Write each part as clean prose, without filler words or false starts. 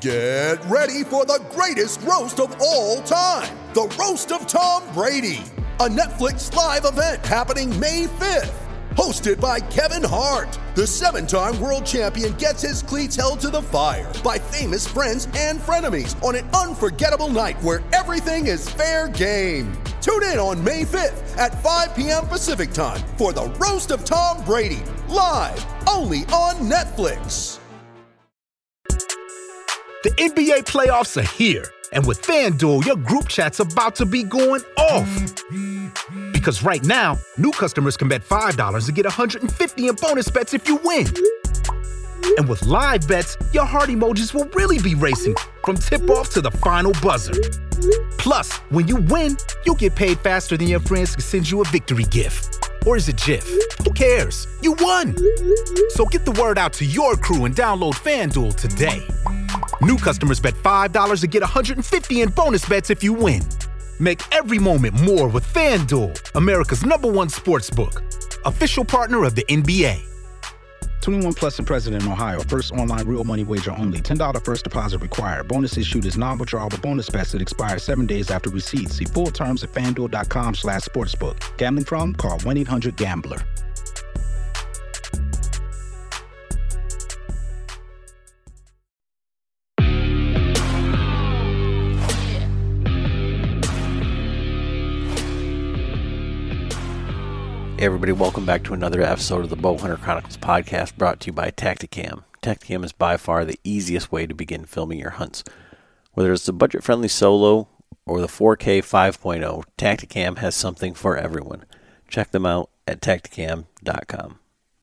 Get ready for the greatest roast of all time, the Roast of Tom Brady, a Netflix live event happening May 5th. Hosted by Kevin Hart, the 7-time world champion gets his cleats held to the fire by famous friends and frenemies on an unforgettable night where everything is fair game. Tune in on May 5th at 5 p.m. Pacific time for the Roast of Tom Brady, live only on Netflix. The NBA playoffs are here, and with FanDuel, your group chat's about to be going off. Because right now, new customers can bet $5 and get $150 in bonus bets if you win. And with live bets, your heart emojis will really be racing from tip-off to the final buzzer. Plus, when you win, you'll get paid faster than your friends can send you a victory gift. Or is it GIF? Who cares? You won! So get the word out to your crew and download FanDuel today. New customers bet $5 and get $150 in bonus bets if you win. Make every moment more with FanDuel, America's #1 sportsbook. Official partner of the NBA. 21 plus and present in Ohio. First online real money wager only. $10 first deposit required. Bonus issued is non-withdrawable bonus bets that expire 7 days after receipt. See full terms at FanDuel.com/sportsbook. Gambling problem? Call 1-800-GAMBLER. Hey everybody, welcome back to another episode of the Bowhunter Chronicles podcast, brought to you by Tactacam. Tactacam is by far the easiest way to begin filming your hunts. Whether it's the budget-friendly solo or the 4K 5.0, Tactacam has something for everyone. Check them out at Tactacam.com.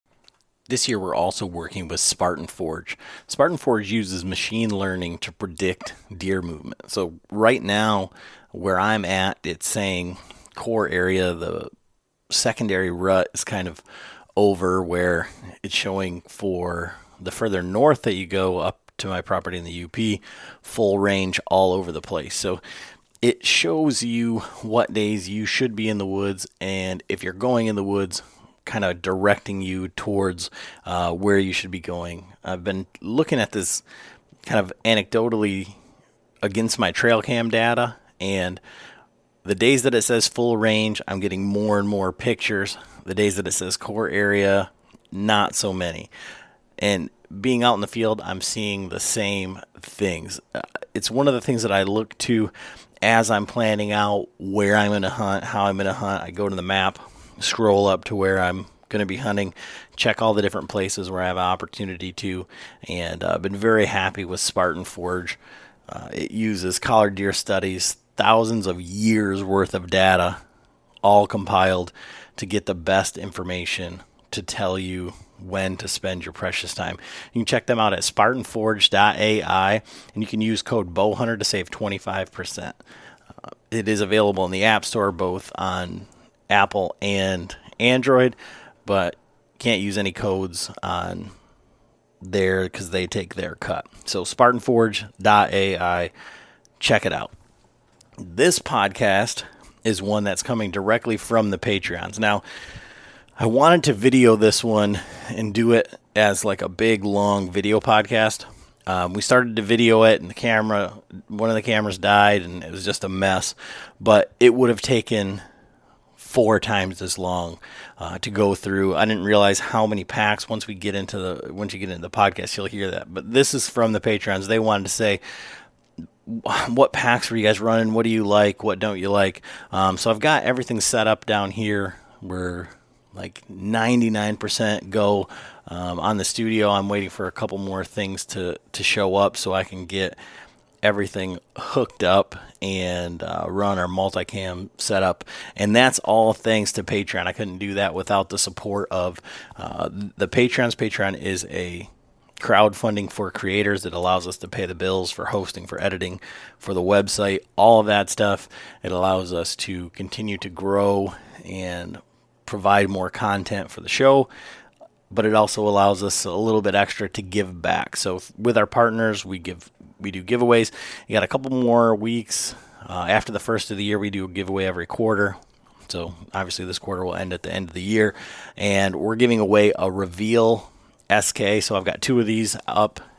This year we're also working with Spartan Forge. Spartan Forge uses machine learning to predict deer movement. So right now, where I'm at, it's saying core area, the secondary rut is kind of over, where it's showing for the further north that you go up to my property in the UP, full range all over the place. So it shows you what days you should be in the woods, and if you're going in the woods, kind of directing you towards where you should be going. I've been looking at this kind of anecdotally against my trail cam data, and the days that it says full range, I'm getting more and more pictures. The days that it says core area, not so many. And being out in the field, I'm seeing the same things. It's one of the things that I look to as I'm planning out where I'm going to hunt, how I'm going to hunt. I go to the map, scroll up to where I'm going to be hunting, check all the different places where I have an opportunity to, and I've been very happy with Spartan Forge. It uses collared deer studies, thousands of years worth of data, all compiled to get the best information to tell you when to spend your precious time. You can check them out at spartanforge.ai, and you can use code BOWHUNTER to save 25%. It is available in the App Store, both on Apple and Android, but can't use any codes on there because they take their cut. So spartanforge.ai, check it out. This podcast is one that's coming directly from the Patreons. Now, I wanted to video this one and do it as like a big, long video podcast. We started to video it, and one of the cameras died, and it was just a mess. But it would have taken 4 times as long to go through. I didn't realize how many packs. Once you get into the podcast, you'll hear that. But this is from the Patreons. They wanted to say, what packs were you guys running? What do you like? What don't you like? So I've got everything set up down here. We're like 99% go on the studio. I'm waiting for a couple more things to show up so I can get everything hooked up and run our multicam setup. And that's all thanks to Patreon. I couldn't do that without the support of the Patreons. Patreon is a crowdfunding for creators that allows us to pay the bills for hosting, for editing, for the website, all of that stuff. It allows us to continue to grow and provide more content for the show, but it also allows us a little bit extra to give back. So with our partners, we do giveaways. You got a couple more weeks after the first of the year. We do a giveaway every quarter. So obviously this quarter will end at the end of the year, and we're giving away a Reveal SK. So I've got 2 of these up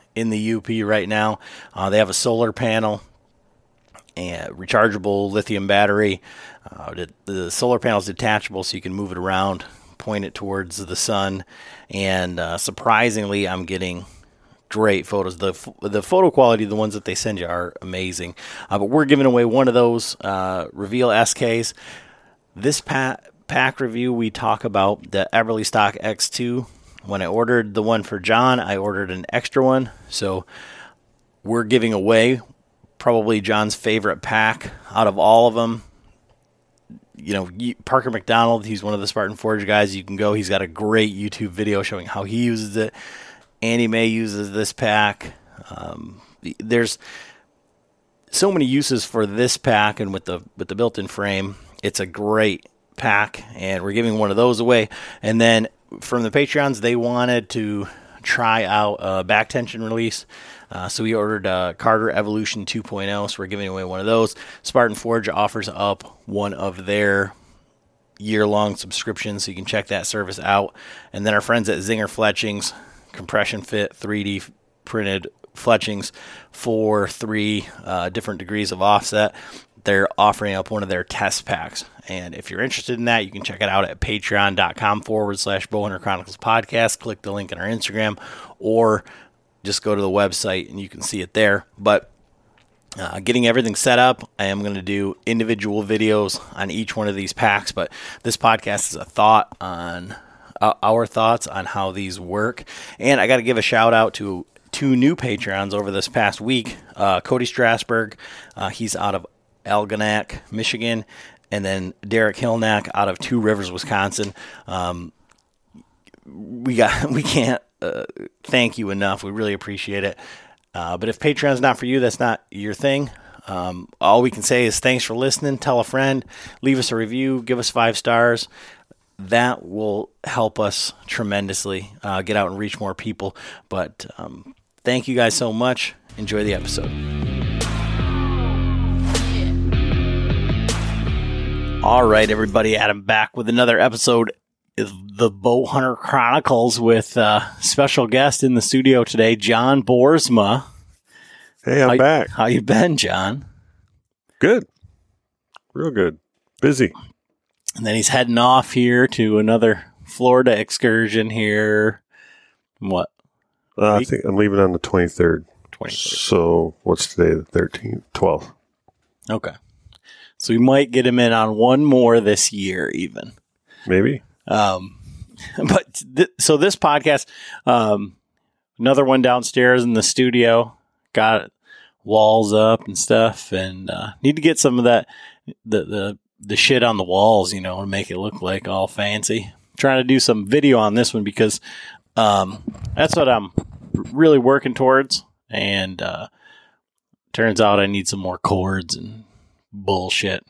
in the UP right now. They have a solar panel and rechargeable lithium battery. The solar panel is detachable, so you can move it around, point it towards the sun, and surprisingly, I'm getting great photos. The photo quality, the ones that they send you, are amazing. But we're giving away one of those Reveal SKs. This pack review, we talk about the Eberlestock X2. When I ordered the one for John, I ordered an extra one. So we're giving away probably John's favorite pack out of all of them. You know, Parker McDonald, he's one of the Spartan Forge guys. You can go. He's got a great YouTube video showing how he uses it. Andy May uses this pack. There's so many uses for this pack, and with the built-in frame, it's a great pack, and we're giving one of those away. And then from the Patreons, they wanted to try out a back tension release, so we ordered Carter Evolution 2.0, so we're giving away one of those. Spartan Forge offers up one of their year-long subscriptions, so you can check that service out. And then our friends at Zinger Fletchings, compression fit 3D printed fletchings for 3 different degrees of offset. They're offering up one of their test packs. And if you're interested in that, you can check it out at patreon.com/Bowhunter Chronicles podcast. Click the link in our Instagram, or just go to the website and you can see it there. But getting everything set up, I am going to do individual videos on each one of these packs. But this podcast is a thought on our thoughts on how these work. And I got to give a shout out to 2 new Patreons over this past week. Cody Strasberg, he's out of Algonac, Michigan, and then Derek Hillnack out of Two Rivers, Wisconsin. We can't thank you enough. We really appreciate it. But if Patreon's not for you, that's not your thing. All we can say is thanks for listening. Tell a friend, leave us a review, give us 5 stars. That will help us tremendously get out and reach more people. But thank you guys so much. Enjoy the episode. All right, everybody. Adam back with another episode of the Bowhunter Chronicles with special guest in the studio today, John Boersma. Hey, I'm back. How you been, John? Good. Real good. Busy. And then he's heading off here to another Florida excursion here. What? I think I'm leaving on the 23rd. 23rd. So what's today? The 13th? 12th. Okay. So we might get him in on one more this year even. Maybe. So this podcast, another one downstairs in the studio, got walls up and stuff, and need to get some of that, the shit on the walls, you know, and make it look like all fancy. Trying to do some video on this one because that's what I'm really working towards, and turns out I need some more cords and bullshit.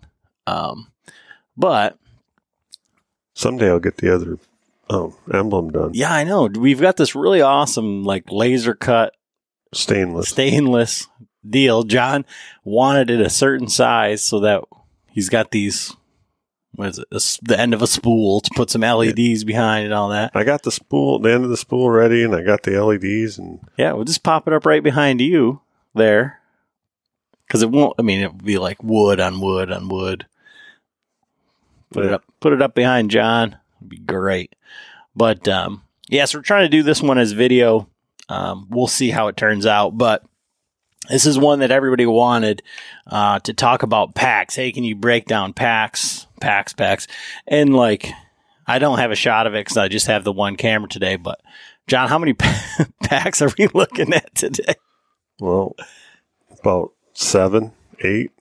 But someday I'll get the other emblem done. Yeah, I know. We've got this really awesome, like, laser cut stainless deal. John wanted it a certain size so that he's got these, what is it, the end of a spool to put some LEDs behind and all that. I got the end of the spool ready, and I got the LEDs. And yeah, we'll just pop it up right behind you there. Because it won't, I mean, it would be like wood on wood on wood. Put it up behind John. It'd be great. But, so we're trying to do this one as video. We'll see how it turns out. But this is one that everybody wanted to talk about packs. Hey, can you break down packs? And, like, I don't have a shot of it because I just have the one camera today. But, John, how many packs are we looking at today? Well, about 7, 8.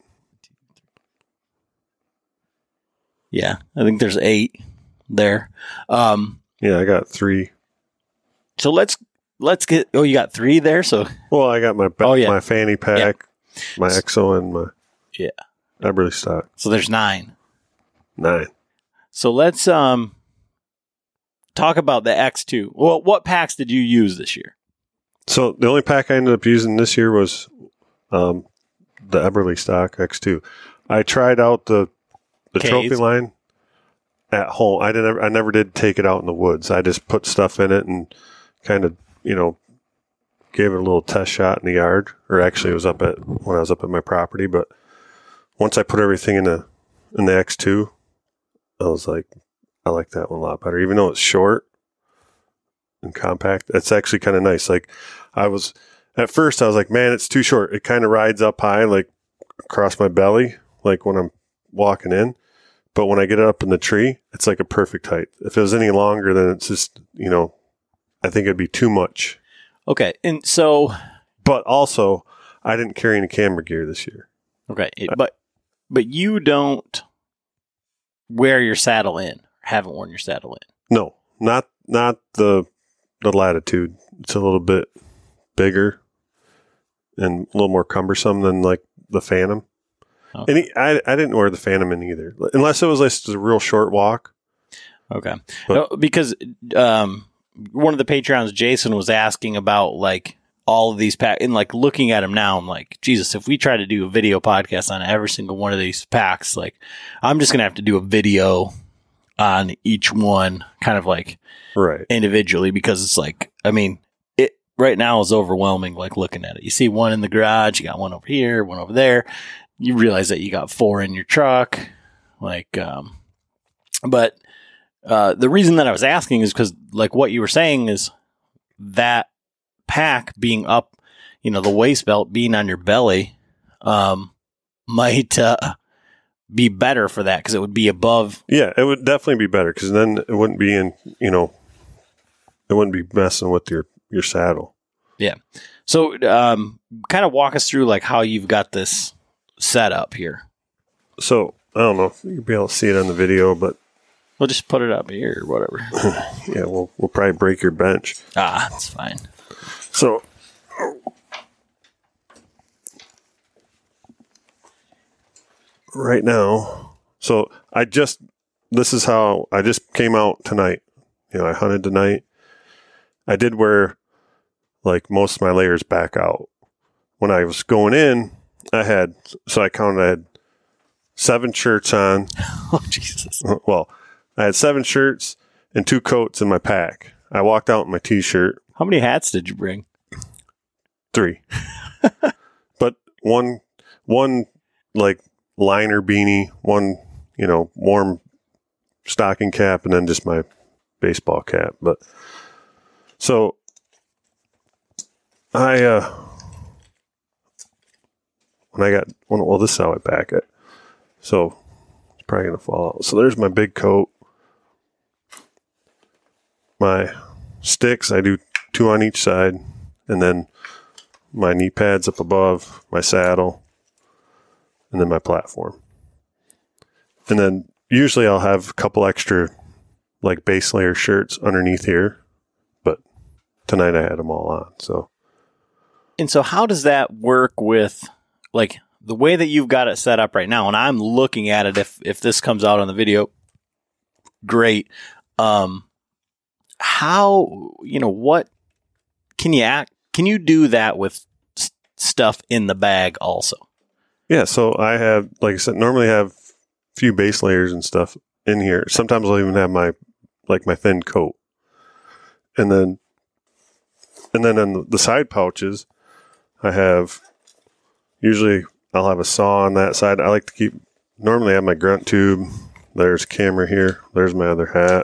Yeah, I think there's 8 there. Yeah, I got 3. So let's get. Oh, you got 3 there. So I got my fanny pack, my EXO, and my Eberlestock. So there's 9. 9. So let's talk about the X2. Well, what packs did you use this year? So the only pack I ended up using this year was the Eberlestock X2. I tried out the trophy line at home. I never did take it out in the woods. I just put stuff in it and kind of, gave it a little test shot in the yard, or actually it was when I was up at my property. But once I put everything in the X2, I was like, I like that one a lot better. Even though it's short and compact, it's actually kind of nice. Like at first I was like, man, it's too short. It kind of rides up high, like across my belly, like when I'm walking in. But when I get it up in the tree, it's like a perfect height. If it was any longer, then it's just, I think it'd be too much. Okay. And so. But also, I didn't carry any camera gear this year. Okay. But you don't wear your saddle in, or haven't worn your saddle in. No, not the Latitude. It's a little bit bigger and a little more cumbersome than like the Phantom. Okay. And I didn't wear the Phantom in either, unless it was like a real short walk. Okay. Because one of the Patreons, Jason, was asking about like all of these packs, and like looking at them now, I'm like, Jesus, if we try to do a video podcast on every single one of these packs, like I'm just going to have to do a video on each one kind of like individually, because it's like, I mean, it right now is overwhelming. Like looking at it, you see one in the garage, you got one over here, one over there. You realize that you got 4 in your truck. Like, but the reason that I was asking is because like what you were saying is that pack being up, the waist belt being on your belly, might be better for that, because it would be above. Yeah, it would definitely be better, because then it wouldn't be it wouldn't be messing with your saddle. Yeah. So, kind of walk us through like how you've got this set up here. So I don't know if you'll be able to see it on the video, but we'll just put it up here or whatever. Yeah, we'll probably break your bench. That's fine. So right now, this is how I just came out tonight. I hunted tonight. I did wear like most of my layers back out. When I was going in, I had 7 shirts on. Oh, Jesus. Well, I had 7 shirts and 2 coats in my pack. I walked out in my T-shirt. How many hats did you bring? 3. But one like liner beanie, one, warm stocking cap, and then just my baseball cap. But so this is how I pack it. So it's probably going to fall out. So there's my big coat. My sticks, I do 2 on each side. And then my knee pads up above, my saddle, and then my platform. And then usually I'll have a couple extra like base layer shirts underneath here. But tonight I had them all on. And so how does that work with like the way that you've got it set up right now? And I'm looking at it, if this comes out on the video, great. How, what can you do that with stuff in the bag also? Yeah. So I have, like I said, normally have a few base layers and stuff in here. Sometimes I'll even have my thin coat. And then in the side pouches, I have, usually I'll have a saw on that side. I like to normally I have my grunt tube. There's a camera here. There's my other hat.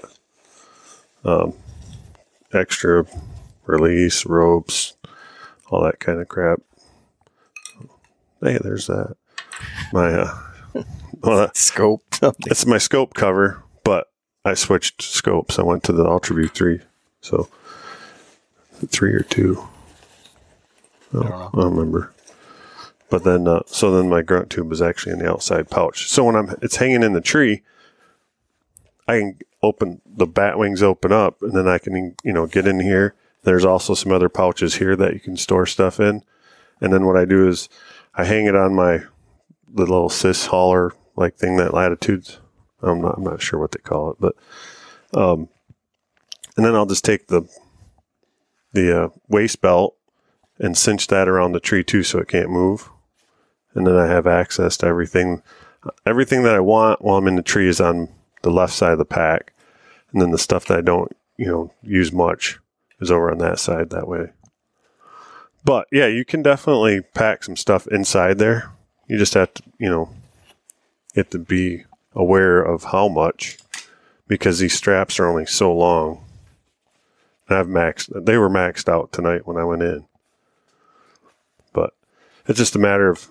Extra release, ropes, all that kind of crap. Hey, there's that. My scope. It's my scope cover, but I switched scopes. I went to the UltraView 3. So 3 or 2. I don't remember. But then, so my grunt tube is actually in the outside pouch. So when it's hanging in the tree, I can open the bat wings, open up, and then I can, get in here. There's also some other pouches here that you can store stuff in. And then what I do is I hang it on the little cis hauler like thing that Latitudes. I'm not sure what they call it, but and then I'll just take the waist belt and cinch that around the tree too, so it can't move. And then I have access to everything. Everything that I want while I'm in the tree is on the left side of the pack, and then the stuff that I don't, use much is over on that side. That way. But yeah, you can definitely pack some stuff inside there. You just have to, you have to be aware of how much, because these straps are only so long. And they were maxed out tonight when I went in. But it's just a matter of,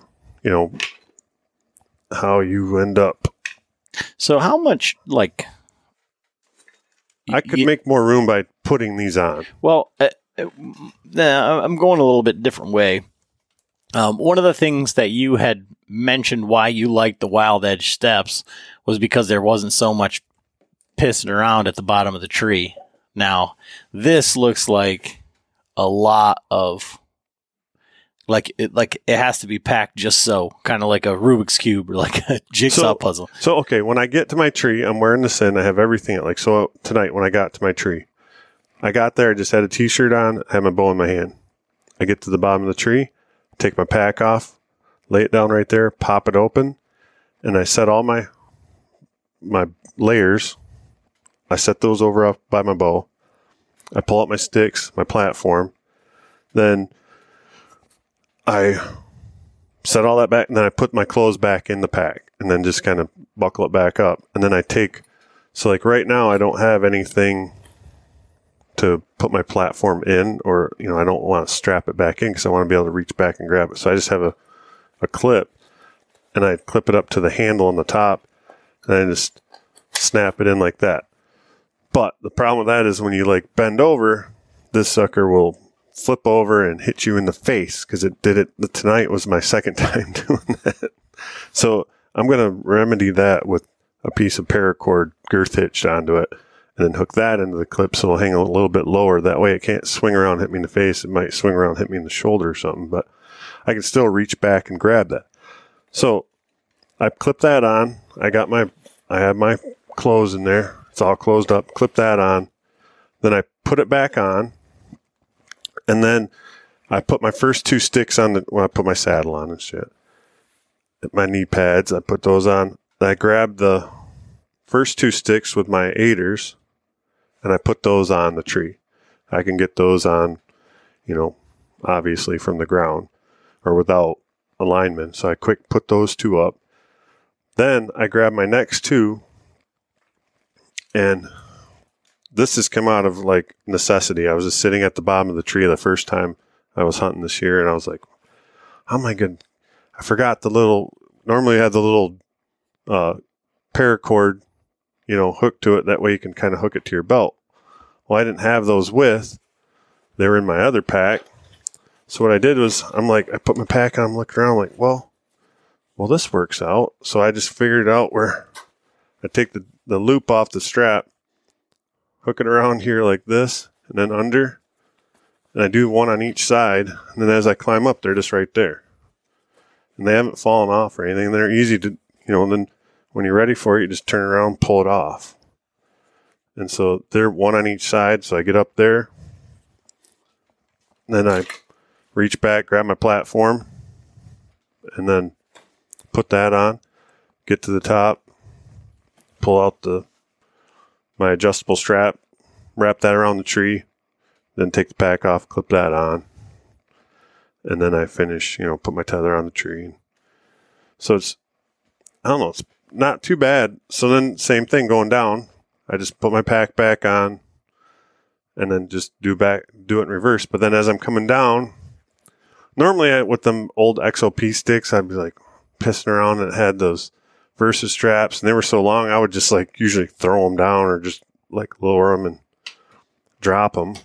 how you end up. So how much, I could make more room by putting these on. Well, I'm going a little bit different way. One of the things that you had mentioned why you liked the Wild Edge steps was because there wasn't so much pissing around at the bottom of the tree. Now, this looks like a lot of, it has to be packed just so, kind of like a Rubik's Cube or like a jigsaw puzzle. So, okay, when I get to my tree, I'm wearing this in, I have everything. So tonight when I got to my tree, I got there, I just had a t-shirt on, I had my bow in my hand. I get to the bottom of the tree, take my pack off, lay it down right there, pop it open, and I set all my layers. I set those over up by my bow. I pull out my sticks, my platform. Then I set all that back, and then I put my clothes back in the pack, and then just kind of buckle it back up. And then I so like right now I don't have anything to put my platform in, or, I don't want to strap it back in because I want to be able to reach back and grab it. So I just have a clip, and I clip it up to the handle on the top, and I just snap it in like that. But the problem with that is when you bend over, this sucker will flip over and hit you in the face, because it did it tonight. Was my second time doing that. So I'm going to remedy that with a piece of paracord girth hitched onto it, and then hook that into the clip so it'll hang a little bit lower. That way it can't swing around and hit me in the face. It might swing around and hit me in the shoulder or something, but I can still reach back and grab that. So I clip that on. I have my clothes in there. It's all closed up. Clip that on. Then I put it back on. And then I put my first two sticks on when I put my saddle on and shit. My knee pads, I put those on. Then I grab the first two sticks with my aiders, and I put those on the tree. I can get those on, obviously from the ground or without alignment. So I quick put those two up. Then I grab my next two, and this has come out of necessity. I was just sitting at the bottom of the tree the first time I was hunting this year, and I was like, how am I good? I forgot normally I had the little paracord, hooked to it. That way you can kind of hook it to your belt. Well, I didn't have those they were in my other pack. So what I did was I put my pack on, I'm looking around like, well, this works out. So I just figured out where I take the loop off the strap, hook it around here like this, and then under, and I do one on each side, and then as I climb up, they're just right there. And they haven't fallen off or anything. They're easy to, then when you're ready for it, you just turn around, pull it off. And so they're one on each side, so I get up there, and then I reach back, grab my platform, and then put that on, get to the top, pull out my adjustable strap, wrap that around the tree, then take the pack off, clip that on, and then I finish, put my tether on the tree. So it's not too bad. So then same thing going down, I just put my pack back on and then just do it in reverse. But then as I'm coming down, normally with them old XOP sticks, I'd be pissing around, and it had those Versus straps, and they were so long, I would just usually throw them down or just lower them and drop them.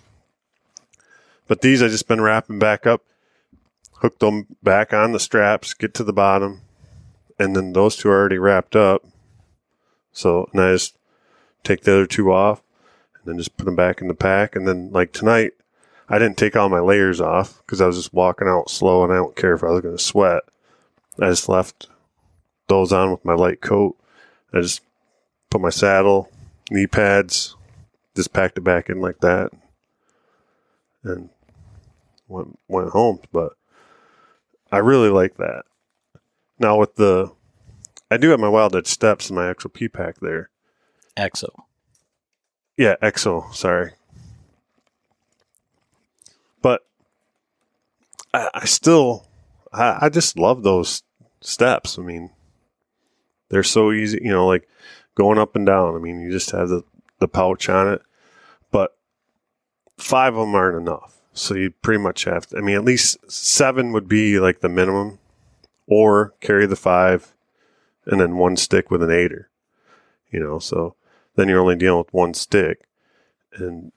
But these I just been wrapping back up, hook them back on the straps, get to the bottom, and then those two are already wrapped up. So, and I just take the other two off and then just put them back in the pack. And then tonight, I didn't take all my layers off because I was just walking out slow, and I don't care if I was going to sweat. I just left those on with my light coat. I just put my saddle, knee pads, just packed it back in like that, and went home. But I really like that. Now I do have my Wild Edge steps in my XOP pack there. EXO. Yeah, EXO, sorry. But I just love those steps. I mean, they're so easy, like going up and down. I mean, you just have the pouch on it, but 5 of them aren't enough. So you pretty much have to, at least 7 would be like the minimum, or carry the 5 and then 1 stick with an 8er, so then you're only dealing with 1 stick. And,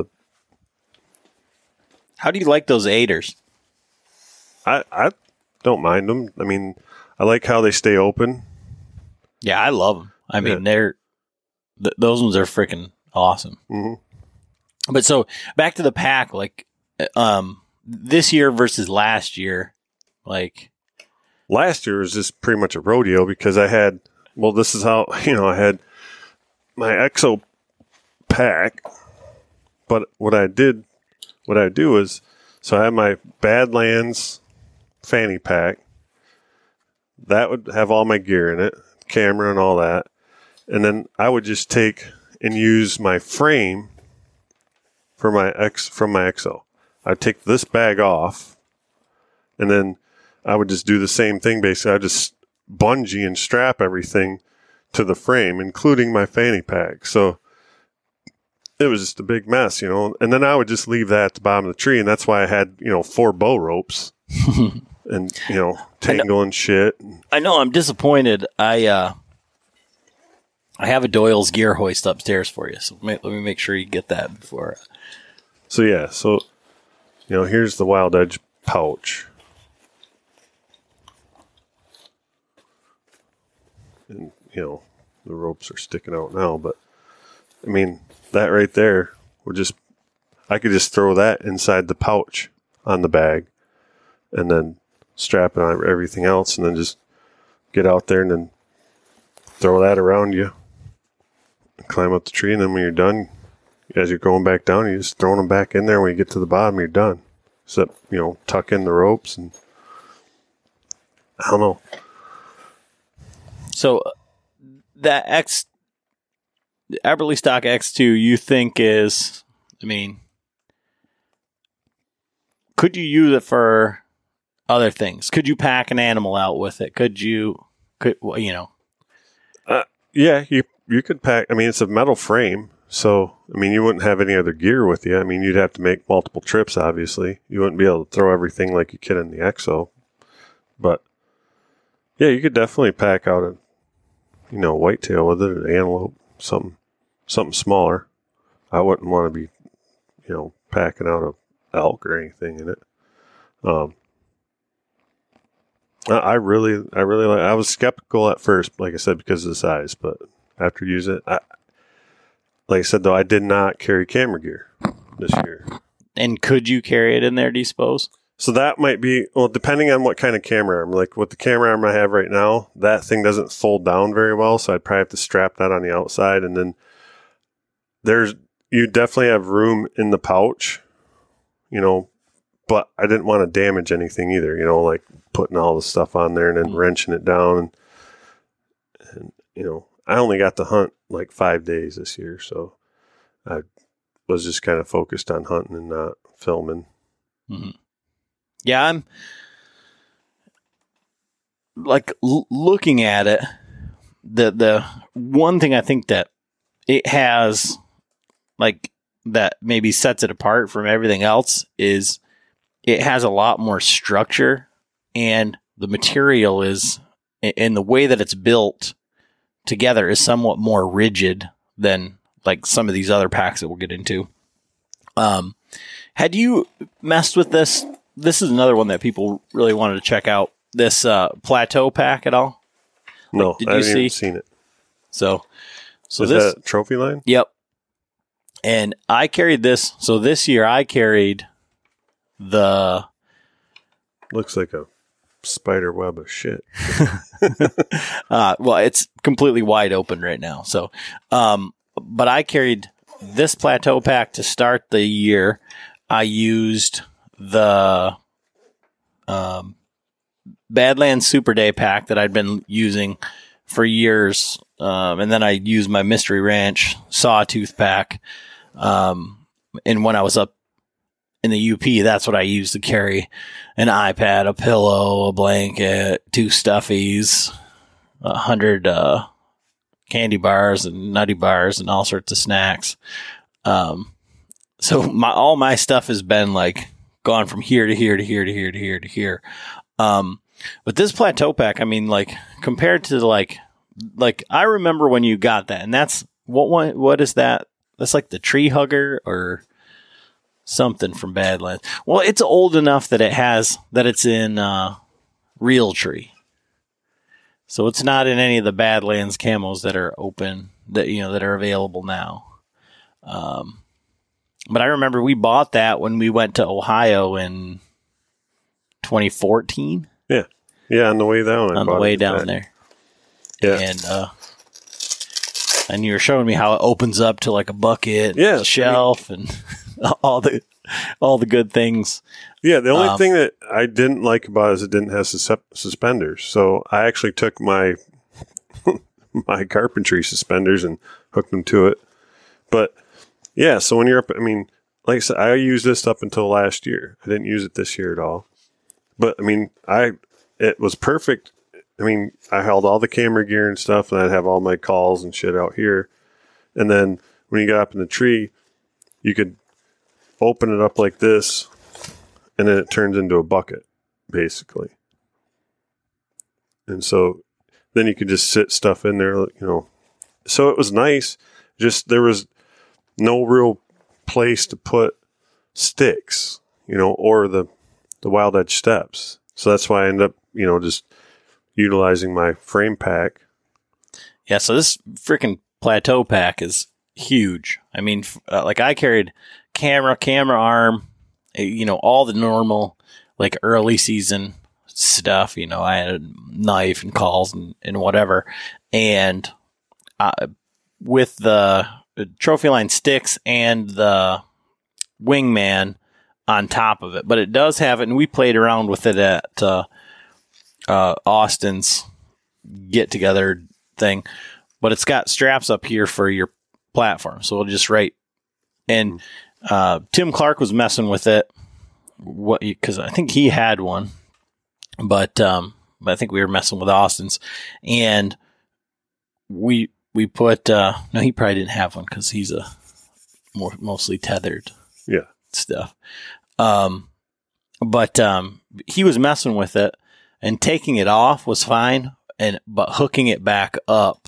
how do you like those 8ers? I don't mind them. I mean, I like how they stay open. Yeah, I love them. I mean, those ones are freaking awesome. Mm-hmm. But so back to the pack, like this year versus last year, like last year was just pretty much a rodeo because I had, this is how, I had my EXO pack, but what I do is, so I have my Badlands fanny pack. That would have all my gear in it, camera and all that. And then I would just take and use my frame from my EXO. I'd take this bag off, and then I would just do the same thing. Basically, I'd just bungee and strap everything to the frame, including my fanny pack. So it was just a big mess, And then I would just leave that at the bottom of the tree, and that's why I had, 4 bow ropes and, tangle and shit. I know I'm disappointed. I have a Doyle's gear hoist upstairs for you, so let me make sure you get that before. So yeah, here's the Wild Edge pouch. And, the ropes are sticking out now, but that right there I could just throw that inside the pouch on the bag and then strap it on everything else and then just get out there and then throw that around you, climb up the tree, and then when you're done, as you're going back down, you're just throwing them back in there. When you get to the bottom, you're done. Except, tuck in the ropes and I don't know. So that Aberley Stock X2 you think is, could you use it for other things? Could you pack an animal out with it? Yeah, you could pack. It's a metal frame. So, you wouldn't have any other gear with you. You'd have to make multiple trips, obviously. You wouldn't be able to throw everything like you could in the EXO. But, yeah, you could definitely pack out a, whitetail with it, an antelope, something smaller. I wouldn't want to be, packing out a elk or anything in it. I really like. I was skeptical at first, like I said, because of the size, but after using it, like I said, though, I did not carry camera gear this year. And could you carry it in there, do you suppose? So that might be, depending on what kind of camera arm. Like with the camera arm I have right now, that thing doesn't fold down very well, so I'd probably have to strap that on the outside. And then you definitely have room in the pouch, but I didn't want to damage anything either, like putting all the stuff on there and then wrenching it down. And I only got to hunt like 5 days this year, so I was just kind of focused on hunting and not filming. Mm-hmm. Yeah, I'm like looking at it. The one thing I think that it has, like, that maybe sets it apart from everything else is it has a lot more structure, and the material is, and the way that it's built together is somewhat more rigid than like some of these other packs that we'll get into. Had you messed with this? This is another one that people really wanted to check out. This Plateau pack at all? No, did I you haven't see? even seen it. So is this that Trophy Line? Yep. And I carried this. So this year I carried the. Looks like a spider web of shit. Well, it's completely wide open right now. So, but I carried this Plateau pack to start the year. I used the Badlands Super Day pack that I'd been using for years. And then I used my Mystery Ranch Sawtooth pack. And when I was up in the UP, that's what I use to carry an iPad, a pillow, a blanket, 2 stuffies, 100 candy bars and nutty bars and all sorts of snacks. So all my stuff has been like gone from here to here to here to here to here to here. But this plateau pack, I mean, like compared to like I remember when you got that, and that's what is that? That's like the tree hugger or something from Badlands. Well, it's old enough that it's in Real Tree. So it's not in any of the Badlands camos that are open, that are available now. But I remember we bought that when we went to Ohio in 2014. Yeah. Yeah, on the way down. On the way down there. Yeah. And you were showing me how it opens up to like a bucket, a shelf, and all the good things. Yeah, the only thing that I didn't like about it is it didn't have suspenders. So I actually took my my carpentry suspenders and hooked them to it. But yeah, so when you're up, I mean, like I said, I used this up until last year. I didn't use it this year at all. But I mean, it was perfect. I mean, I held all the camera gear and stuff, and I'd have all my calls and shit out here. And then when you got up in the tree, you could open it up like this, and then it turns into a bucket, basically. And so then you could just sit stuff in there, So it was nice. Just there was no real place to put sticks, or the Wild Edge steps. So that's why I ended up, just utilizing my frame pack. Yeah, so this freaking plateau pack is huge. I mean, like I carried camera arm, all the normal, like early season stuff. I had a knife and calls and whatever. And with the trophy line sticks and the Wingman on top of it. But it does have it, and we played around with it at Austin's get-together thing. But it's got straps up here for your platform. So we'll just write. And Tim Clark was messing with it because I think he had one. But I think we were messing with Austin's. And we put no, he probably didn't have one because he's a mostly tethered stuff. But he was messing with it, and taking it off was fine, but hooking it back up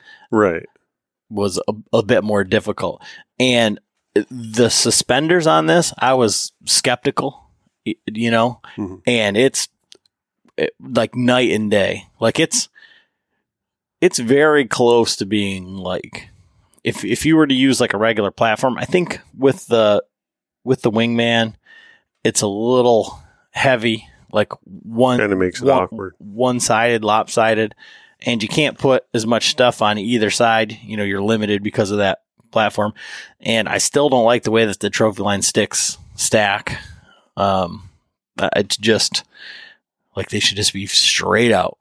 was a bit more difficult. And the suspenders on this, I was skeptical, and it's like night and day. Like it's very close to being like, if you were to use like a regular platform, I think with the Wingman, it's a little heavy, like kind of makes it awkward, one-sided, lopsided, and you can't put as much stuff on either side. You're limited because of that platform. And I still don't like the way that the trophy line sticks stack. It's just like they should just be straight out.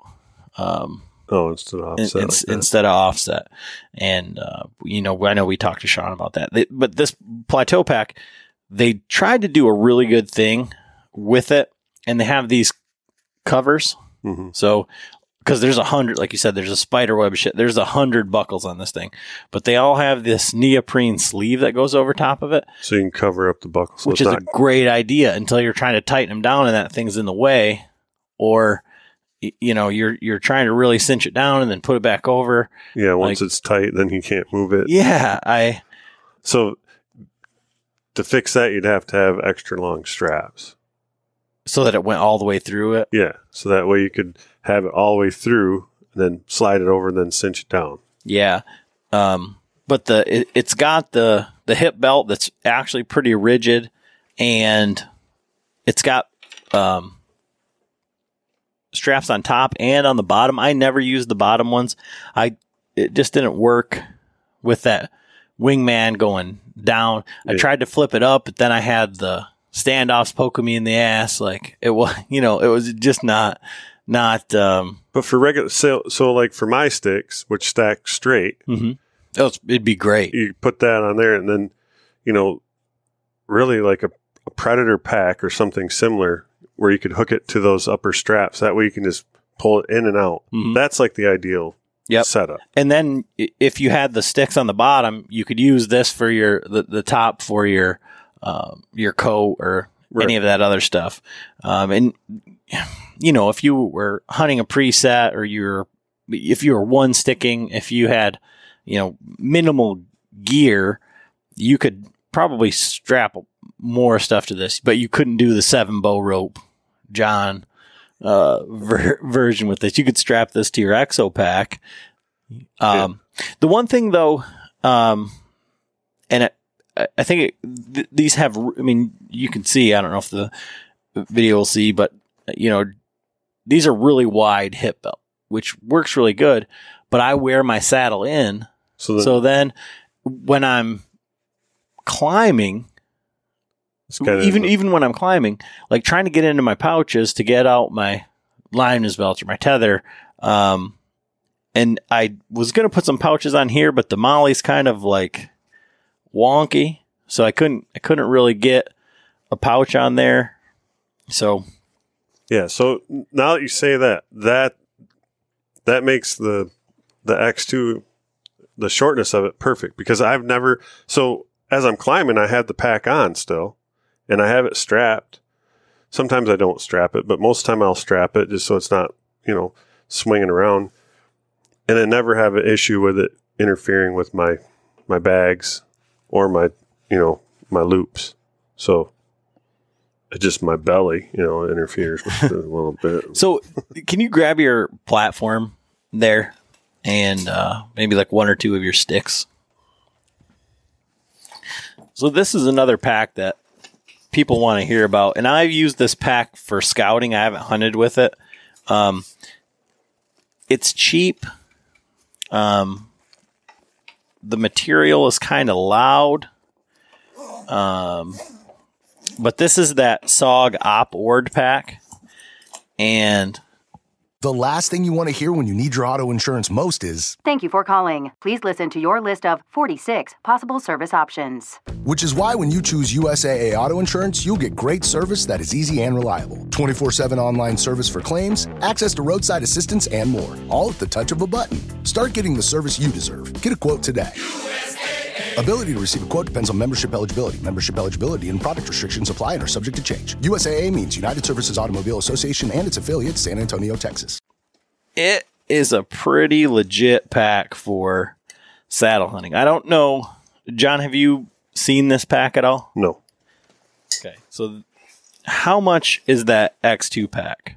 Instead of offset. And, I know we talked to Sean about that. But this plateau pack, they tried to do a really good thing with it, and they have these covers. Mm-hmm. So, because there's 100, like you said, there's a spider web shit. There's 100 buckles on this thing, but they all have this neoprene sleeve that goes over top of it. So you can cover up the buckles. Which is a great idea until you're trying to tighten them down and that thing's in the way, or you're trying to really cinch it down and then put it back over. Yeah, once it's tight, then you can't move it. Yeah, So to fix that, you'd have to have extra long straps. So that it went all the way through it? Yeah, so that way you could have it all the way through, and then slide it over and then cinch it down. Yeah. But it's got the hip belt that's actually pretty rigid, and it's got straps on top and on the bottom. I never used the bottom ones. It just didn't work with that Wingman going down. I tried to flip it up, but then I had the standoffs poking me in the ass. Like it was, it was just not. But for regular, so like for my sticks, which stack straight, mm-hmm. It'd be great. You put that on there, and then, really like a Predator pack or something similar where you could hook it to those upper straps. That way you can just pull it in and out. Mhm. That's like the ideal Yep. setup. And then if you had the sticks on the bottom, you could use this for the top for your coat or any of that other stuff. And if you were hunting a preset or if you were one sticking, if you had, minimal gear, you could probably strap more stuff to this, but you couldn't do the 7-bow rope, John, version with this. You could strap this to your Exo pack. The one thing though, and I think these have, you can see, I don't know if the video will see, but these are really wide hip belt, which works really good, but I wear my saddle in. So then when I'm climbing, even when I'm climbing, like trying to get into my pouches to get out my lineman's belt or my tether, and I was going to put some pouches on here, but the Molly's kind of like wonky, so I couldn't really get a pouch on there. So yeah. So now that you say that makes the X2, the shortness of it, perfect, because I've never. So as I'm climbing, I have the pack on still, and I have it strapped. Sometimes I don't strap it, but most of the time I'll strap it just so it's not swinging around. And I never have an issue with it interfering with my bags or my loops. So it's just my belly, interferes with it a little bit. So can you grab your platform there and maybe like one or two of your sticks? So this is another pack that people want to hear about. And I've used this pack for scouting. I haven't hunted with it. It's cheap. The material is kind of loud. But this is that SOG Op Ord pack. And the last thing you want to hear when you need your auto insurance most is, "Thank you for calling. Please listen to your list of 46 possible service options." Which is why when you choose USAA Auto Insurance, you'll get great service that is easy and reliable. 24/7 online service for claims, access to roadside assistance, and more. All at the touch of a button. Start getting the service you deserve. Get a quote today. Ability to receive a quote depends on membership eligibility. Membership eligibility and product restrictions apply and are subject to change. USAA means United Services Automobile Association and its affiliates, San Antonio, Texas. It is a pretty legit pack for saddle hunting. I don't know. John, have you seen this pack at all? No. Okay. So how much is that X2 pack?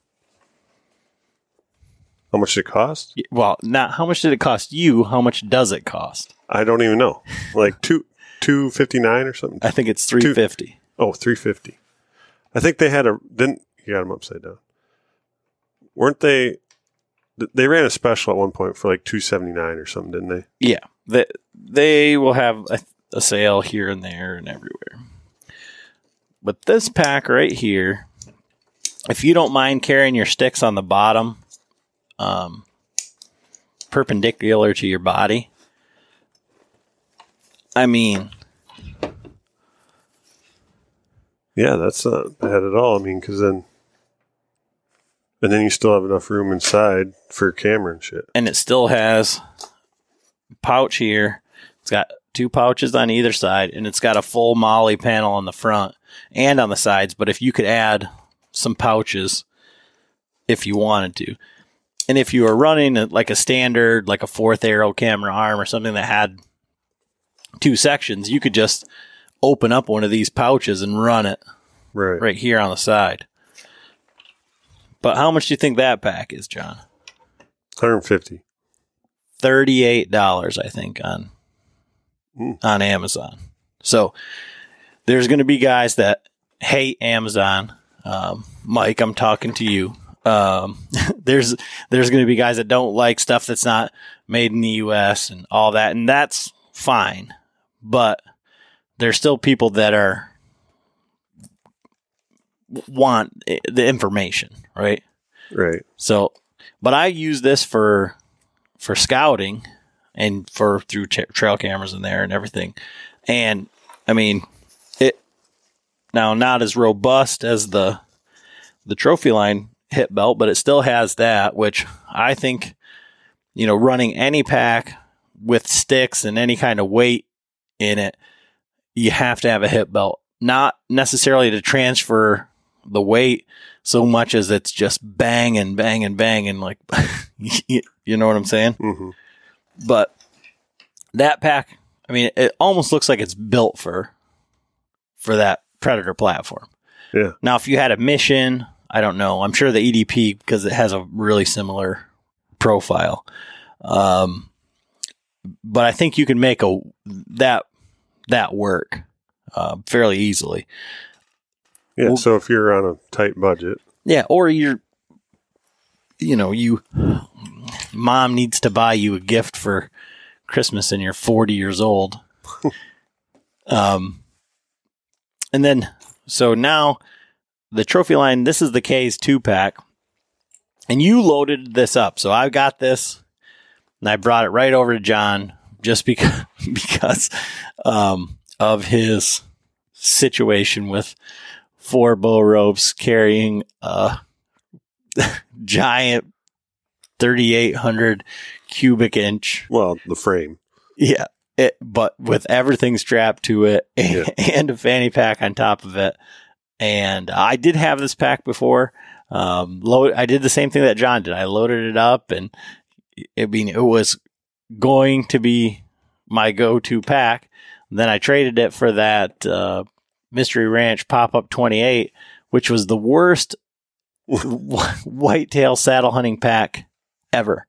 How much did it cost? Well, not how much did it cost you? How much does it cost? I don't even know. Like $259 or something. I think it's $350. $350. I think they had you got them upside down. Weren't they? They ran a special at one point for like $279 or something, didn't they? Yeah, they will have a sale here and there and everywhere. But this pack right here, if you don't mind carrying your sticks on the bottom, perpendicular to your body, yeah, that's not bad at all. Because then you still have enough room inside for camera and shit. And it still has a pouch here. It's got 2 pouches on either side, and it's got a full Molly panel on the front and on the sides. But if you could add some pouches if you wanted to. And if you were running like a standard, like a 4th arrow camera arm or something that had 2 sections, you could just open up one of these pouches and run it right here on the side. But how much do you think that pack is, John? $150. $38, I think, on Amazon. So there's going to be guys that hate Amazon. Mike, I'm talking to you. There's going to be guys that don't like stuff that's not made in the U.S. and all that, and that's fine. But there's still people that want the information, right? Right. So, but I use this for scouting and through trail cameras in there and everything. And Now, not as robust as the Trophy Line hip belt, but it still has that, which I think, running any pack with sticks and any kind of weight in it, you have to have a hip belt. Not necessarily to transfer the weight so much as it's just bang and bang and bang and like, you know what I'm saying? Mm-hmm. But that pack, I mean, it almost looks like it's built for that Predator platform. Yeah. Now, if you had a Mission, I don't know. I'm sure the EDP, because it has a really similar profile. But I think you can make that work fairly easily. Yeah. So if you're on a tight budget. Yeah. Or mom needs to buy you a gift for Christmas and you're 40 years old. And then, so now the Trophy Line, this is the K's 2-pack, and you loaded this up. So I got this and I brought it right over to John just because of his situation with 4 bow ropes carrying a giant 3,800 cubic inch. Well, the frame. Yeah. But with everything strapped to it and a fanny pack on top of it. And I did have this pack before. I did the same thing that John did. I loaded it up, and it was going to be my go-to pack. Then I traded it for that Mystery Ranch Pop-Up 28, which was the worst whitetail saddle hunting pack ever.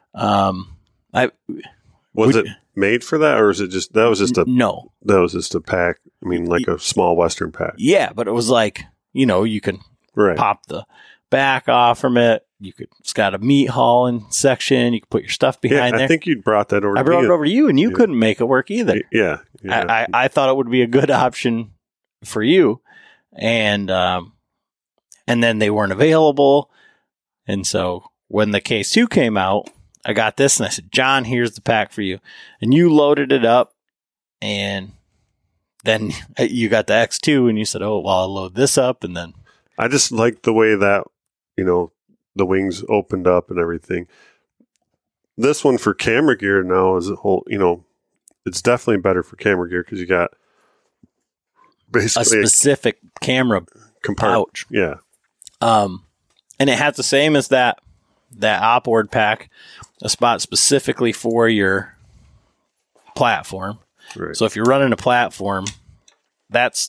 Was it made for that, or is it just that was just a pack? I mean, like a small Western pack. Yeah, but it was like, you can pop the back off from it. It's got a meat hauling section. You can put your stuff behind there. I think you brought that over. I brought it over to you, and you couldn't make it work either. Yeah. I thought it would be a good option for you, and then they weren't available, and so when the Case 2 came out, I got this and I said, John, here's the pack for you. And you loaded it up, and then you got the X2 and you said, oh, well, I'll load this up. And then I just like the way that, the wings opened up and everything. This one for camera gear now is a whole, it's definitely better for camera gear because you got basically a specific camera pouch. Yeah. And it has the same as that Opward pack, a spot specifically for your platform. Right. So if you're running a platform, that's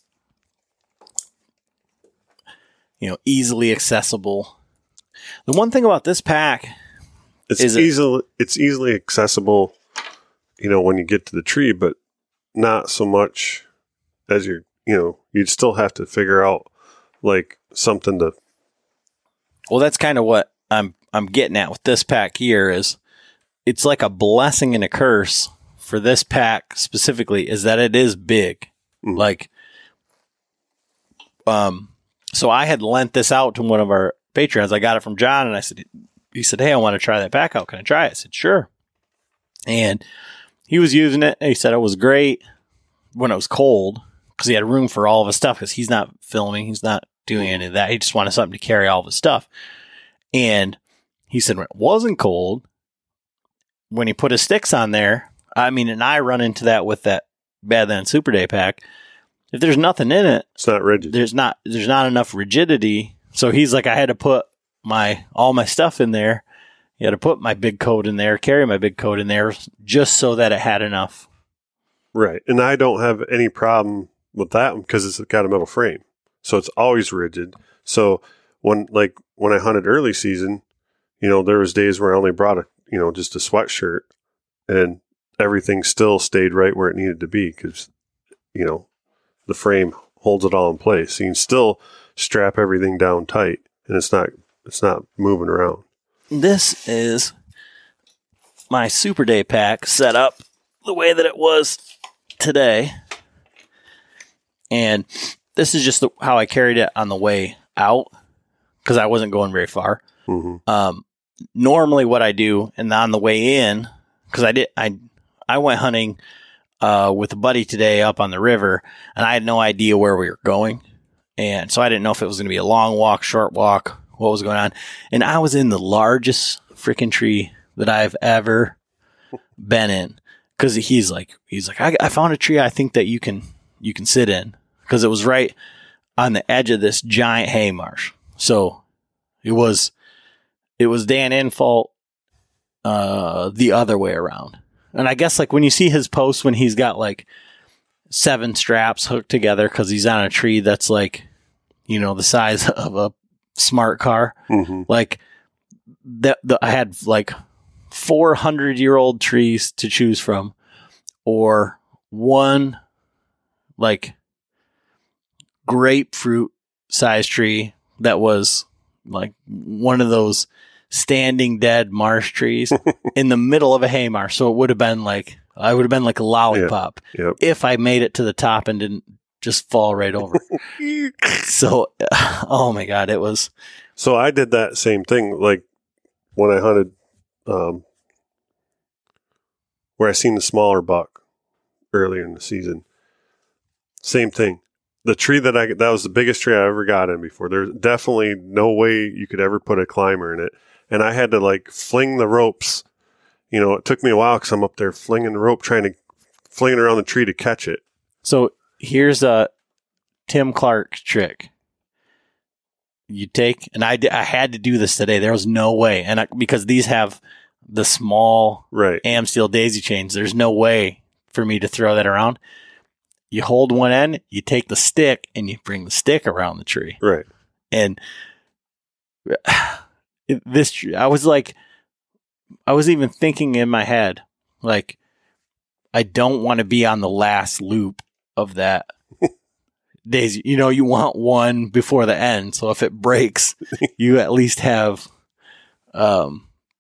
easily accessible. The one thing about this pack it's easily accessible, when you get to the tree, but not so much as you'd still have to figure out like something to. Well, that's kind of what I'm getting at with this pack here is it's like a blessing and a curse for this pack specifically is that it is big. Mm. Like, so I had lent this out to one of our Patreons. I got it from John and he said, hey, I want to try that pack out. Can I try it? I said, sure. And he was using it and he said it was great when it was cold because he had room for all of his stuff because he's not filming. He's not doing any of that. He just wanted something to carry all of his stuff. And he said when it wasn't cold, when he put his sticks on there, and I run into that with that Badlands Super Day pack. If there's nothing in it, it's not rigid. There's not enough rigidity. So he's like, I had to put all my stuff in there. You had to put my big coat in there, carry my big coat in there, just so that it had enough. Right, and I don't have any problem with that one because it's got a metal frame, so it's always rigid. So when I hunted early season, there was days where I only brought just a sweatshirt, and everything still stayed right where it needed to be because the frame holds it all in place. So you can still strap everything down tight, and it's not moving around. This is my Super Day pack set up the way that it was today, and this is just how I carried it on the way out because I wasn't going very far. Mm-hmm. Normally, what I do, and on the way in, because I went hunting with a buddy today up on the river, and I had no idea where we were going. And so I didn't know if it was going to be a long walk, short walk, what was going on. And I was in the largest freaking tree that I've ever been in. Cause he's like, I found a tree I think that you can sit in. Cause it was right on the edge of this giant hay marsh. So it was Dan Infalt, the other way around. And I guess like when you see his posts when he's got like 7 straps hooked together because he's on a tree that's like, you know, the size of a smart car. Mm-hmm. Like I had like 400-year-old trees to choose from, or one like grapefruit size tree that was like one of those standing dead marsh trees in the middle of a hay marsh. So it would have been like, I would have been like a lollipop if I made it to the top and didn't just fall right over. So, oh my God, it was. So I did that same thing. Like when I hunted, where I seen the smaller buck earlier in the season, same thing. The tree that was the biggest tree I ever got in before. There's definitely no way you could ever put a climber in it. And I had to like fling the ropes. You know, it took me a while because I'm up there flinging the rope, trying to fling it around the tree to catch it. So here's a Tim Clark trick. You take, and I had to do this today. There was no way. And because these have the small Amsteel daisy chains, there's no way for me to throw that around. You hold one end, you take the stick, and you bring the stick around the tree. Right. And I was even thinking in my head, like, I don't want to be on the last loop of that daisy. You know, you want one before the end. So if it breaks, you at least have, but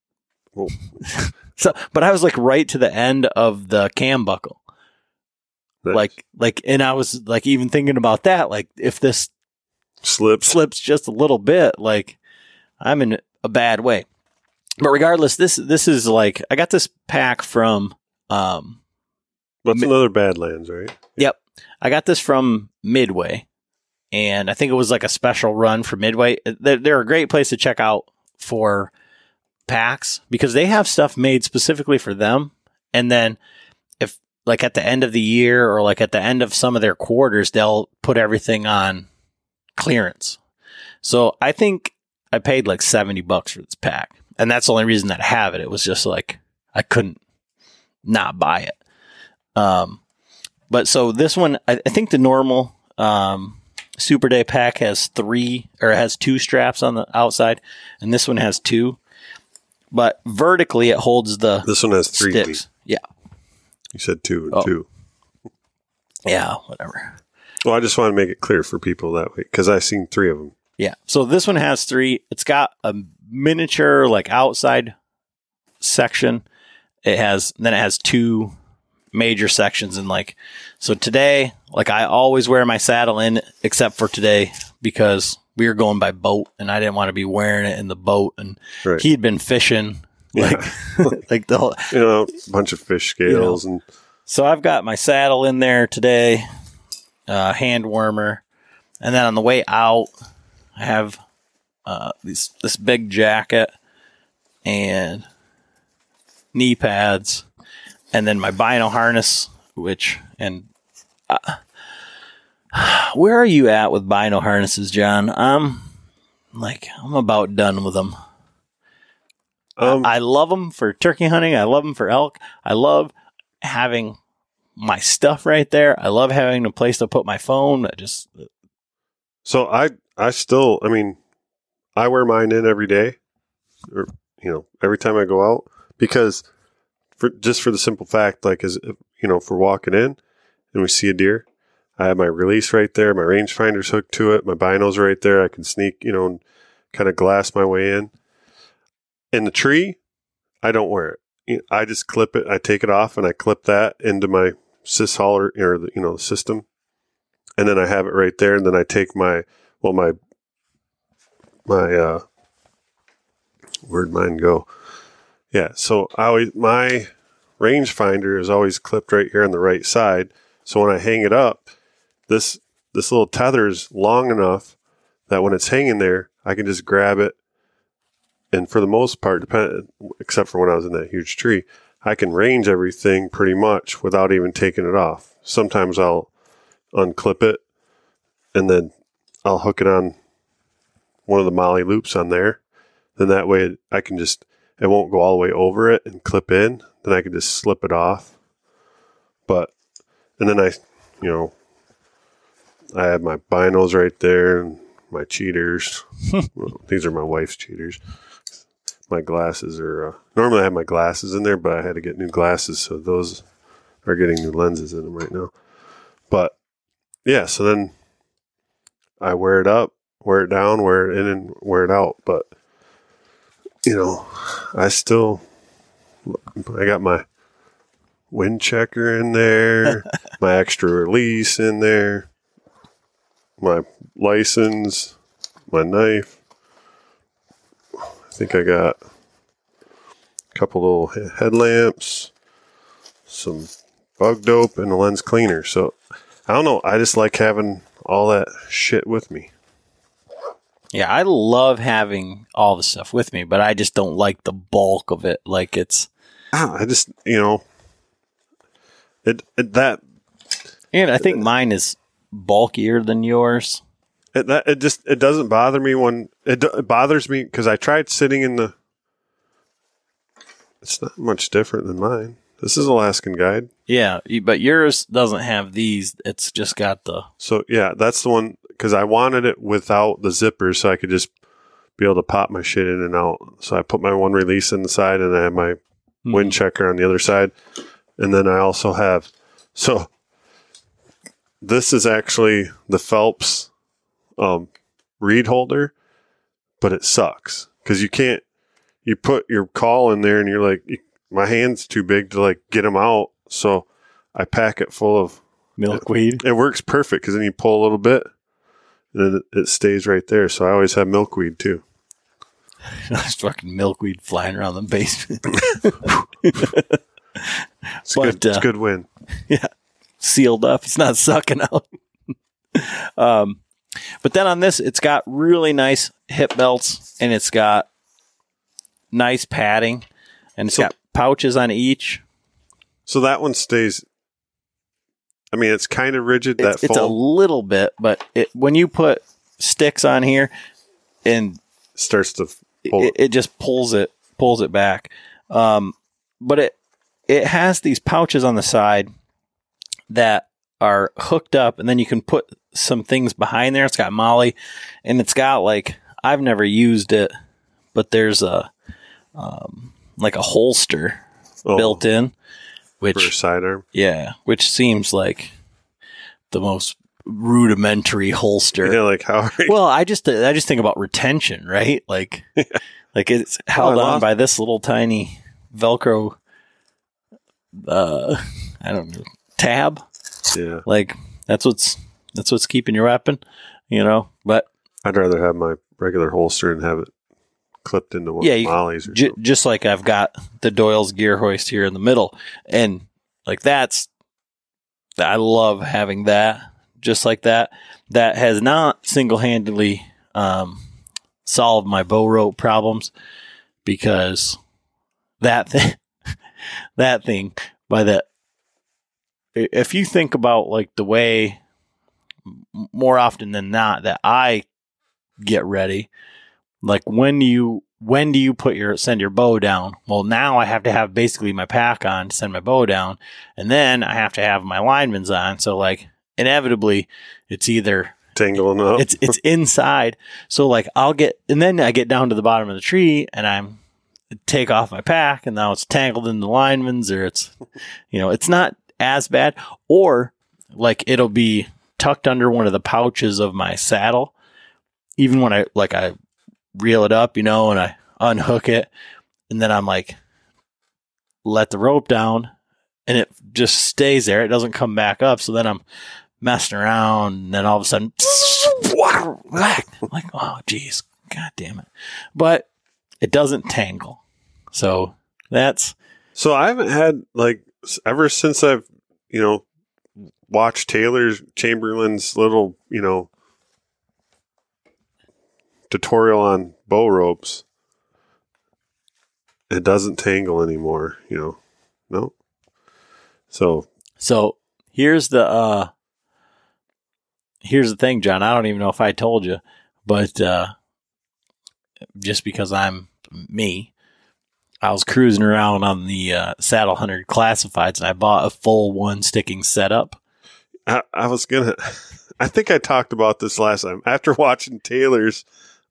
I was like right to the end of the cam buckle. Nice. Like, and I was like, even thinking about that, like if this slips just a little bit, like I'm in a bad way. But regardless, this is like, I got this pack from, what's another Badlands, right? Yep. I got this from Midway, and I think it was like a special run for Midway. They're a great place to check out for packs because they have stuff made specifically for them. And then if like at the end of the year or like at the end of some of their quarters, they'll put everything on clearance. So I think I paid like $70 for this pack. And that's the only reason that I have it. It was just like, I couldn't not buy it. But so this one, I think the normal, Super Day pack has 2 straps on the outside, and this one has 2. But vertically, it holds This one has 3 sticks. Yeah. You said 2 and 2. Yeah, whatever. Well, I just want to make it clear for people that way because I've seen 3 of them. Yeah. So this one has 3. It's got a miniature like outside section. Then it has 2 major sections, and like, so today, like I always wear my saddle in except for today because we were going by boat and I didn't want to be wearing it in the boat, and he'd been fishing like like the whole, you know, bunch of fish scales, and so I've got my saddle in there today, hand warmer, and then on the way out I have this big jacket and knee pads. And then my bino harness, where are you at with bino harnesses, John? I'm about done with them. I love them for turkey hunting. I love them for elk. I love having my stuff right there. I love having a place to put my phone. So I wear mine in every day, or, you know, every time I go out because for the simple fact, like, as you know, for walking in and we see a deer, I have my release right there. My rangefinder's hooked to it. My bino's right there. I can sneak, you know, and kind of glass my way in. In the tree, I don't wear it. I just clip it. I take it off and I clip that into my sys hauler, or the, you know, the system, and then I have it right there. And then I take my where'd mine go? Yeah, so my rangefinder is always clipped right here on the right side. So when I hang it up, this this little tether is long enough that when it's hanging there, I can just grab it. And for the most part, except for when I was in that huge tree, I can range everything pretty much without even taking it off. Sometimes I'll unclip it and then I'll hook it on one of the MOLLE loops on there. Then that way I can just, it won't go all the way over it and clip in. Then I can just slip it off. And then I have my binos right there and my cheaters. Well, these are my wife's cheaters. My glasses are, normally I have my glasses in there, but I had to get new glasses. So those are getting new lenses in them right now. But yeah, so then I wear it up, wear it down, wear it in and wear it out. But, I got my wind checker in there, my extra release in there, my license, my knife. I think I got a couple little headlamps, some bug dope, and a lens cleaner. So I don't know. I just like having all that shit with me. Yeah, I love having all the stuff with me, but I just don't like the bulk of it. Like it's, I just, and I think mine is bulkier than yours. It doesn't bother me when it bothers me because I tried sitting in the. It's not much different than mine. This is Alaskan Guide. Yeah, but yours doesn't have these. It's just got the. So yeah, that's the one because I wanted it without the zippers, so I could just be able to pop my shit in and out. So I put my one release in the side, and I have my wind checker on the other side, and then I also have. So this is actually the Phelps reed holder, but it sucks because you put your call in there and you're like, my hand's too big to like get them out. So I pack it full of milkweed. It works perfect because then you pull a little bit and then it stays right there. So I always have milkweed too. There's fucking milkweed flying around the basement. It's good win. Yeah. Sealed up. It's not sucking out. But then on this, it's got really nice hip belts and it's got nice padding and it's got pouches on each. So that one stays. I mean, it's kind of rigid. It's a little bit, but when you put sticks on here and starts to it just pulls it back. But it has these pouches on the side that are hooked up, and then you can put some things behind there. It's got MOLLE, and it's got like, I've never used it, but there's a like a holster built in, which for a sidearm. Yeah, which seems like the most rudimentary holster. Yeah, like how? Well, I just think about retention, right? Like, like it's held on by this little tiny Velcro. I don't know, tab. Yeah, like that's what's keeping your weapon, But I'd rather have my regular holster and have it clipped into one of MOLLEs. Or just like I've got the Doyle's gear hoist here in the middle, and like I love having that. Just like that has not single-handedly solved my bow rope problems because that thing by that. If you think about like the way more often than not that I get ready, like when do you send your bow down? Well, now I have to have basically my pack on to send my bow down, and then I have to have my lineman's on. So like inevitably, it's either tangling up. It's inside. So like I get down to the bottom of the tree and take off my pack, and now it's tangled in the lineman's, or it's it's not as bad, or like it'll be tucked under one of the pouches of my saddle, even when I reel it up, and I unhook it, and then I'm like, let the rope down, and it just stays there. It doesn't come back up. So then I'm messing around, and then all of a sudden, I'm like, oh, geez, God damn it. But it doesn't tangle. So I haven't had, like, ever since I've, watch Taylor Chamberlain's little, tutorial on bow ropes, it doesn't tangle anymore, No. So here's the thing, John. I don't even know if I told you, but just because I'm me, I was cruising around on the Saddle Hunter Classifieds, and I bought a full one sticking setup. I think I talked about this last time. After watching Taylor's,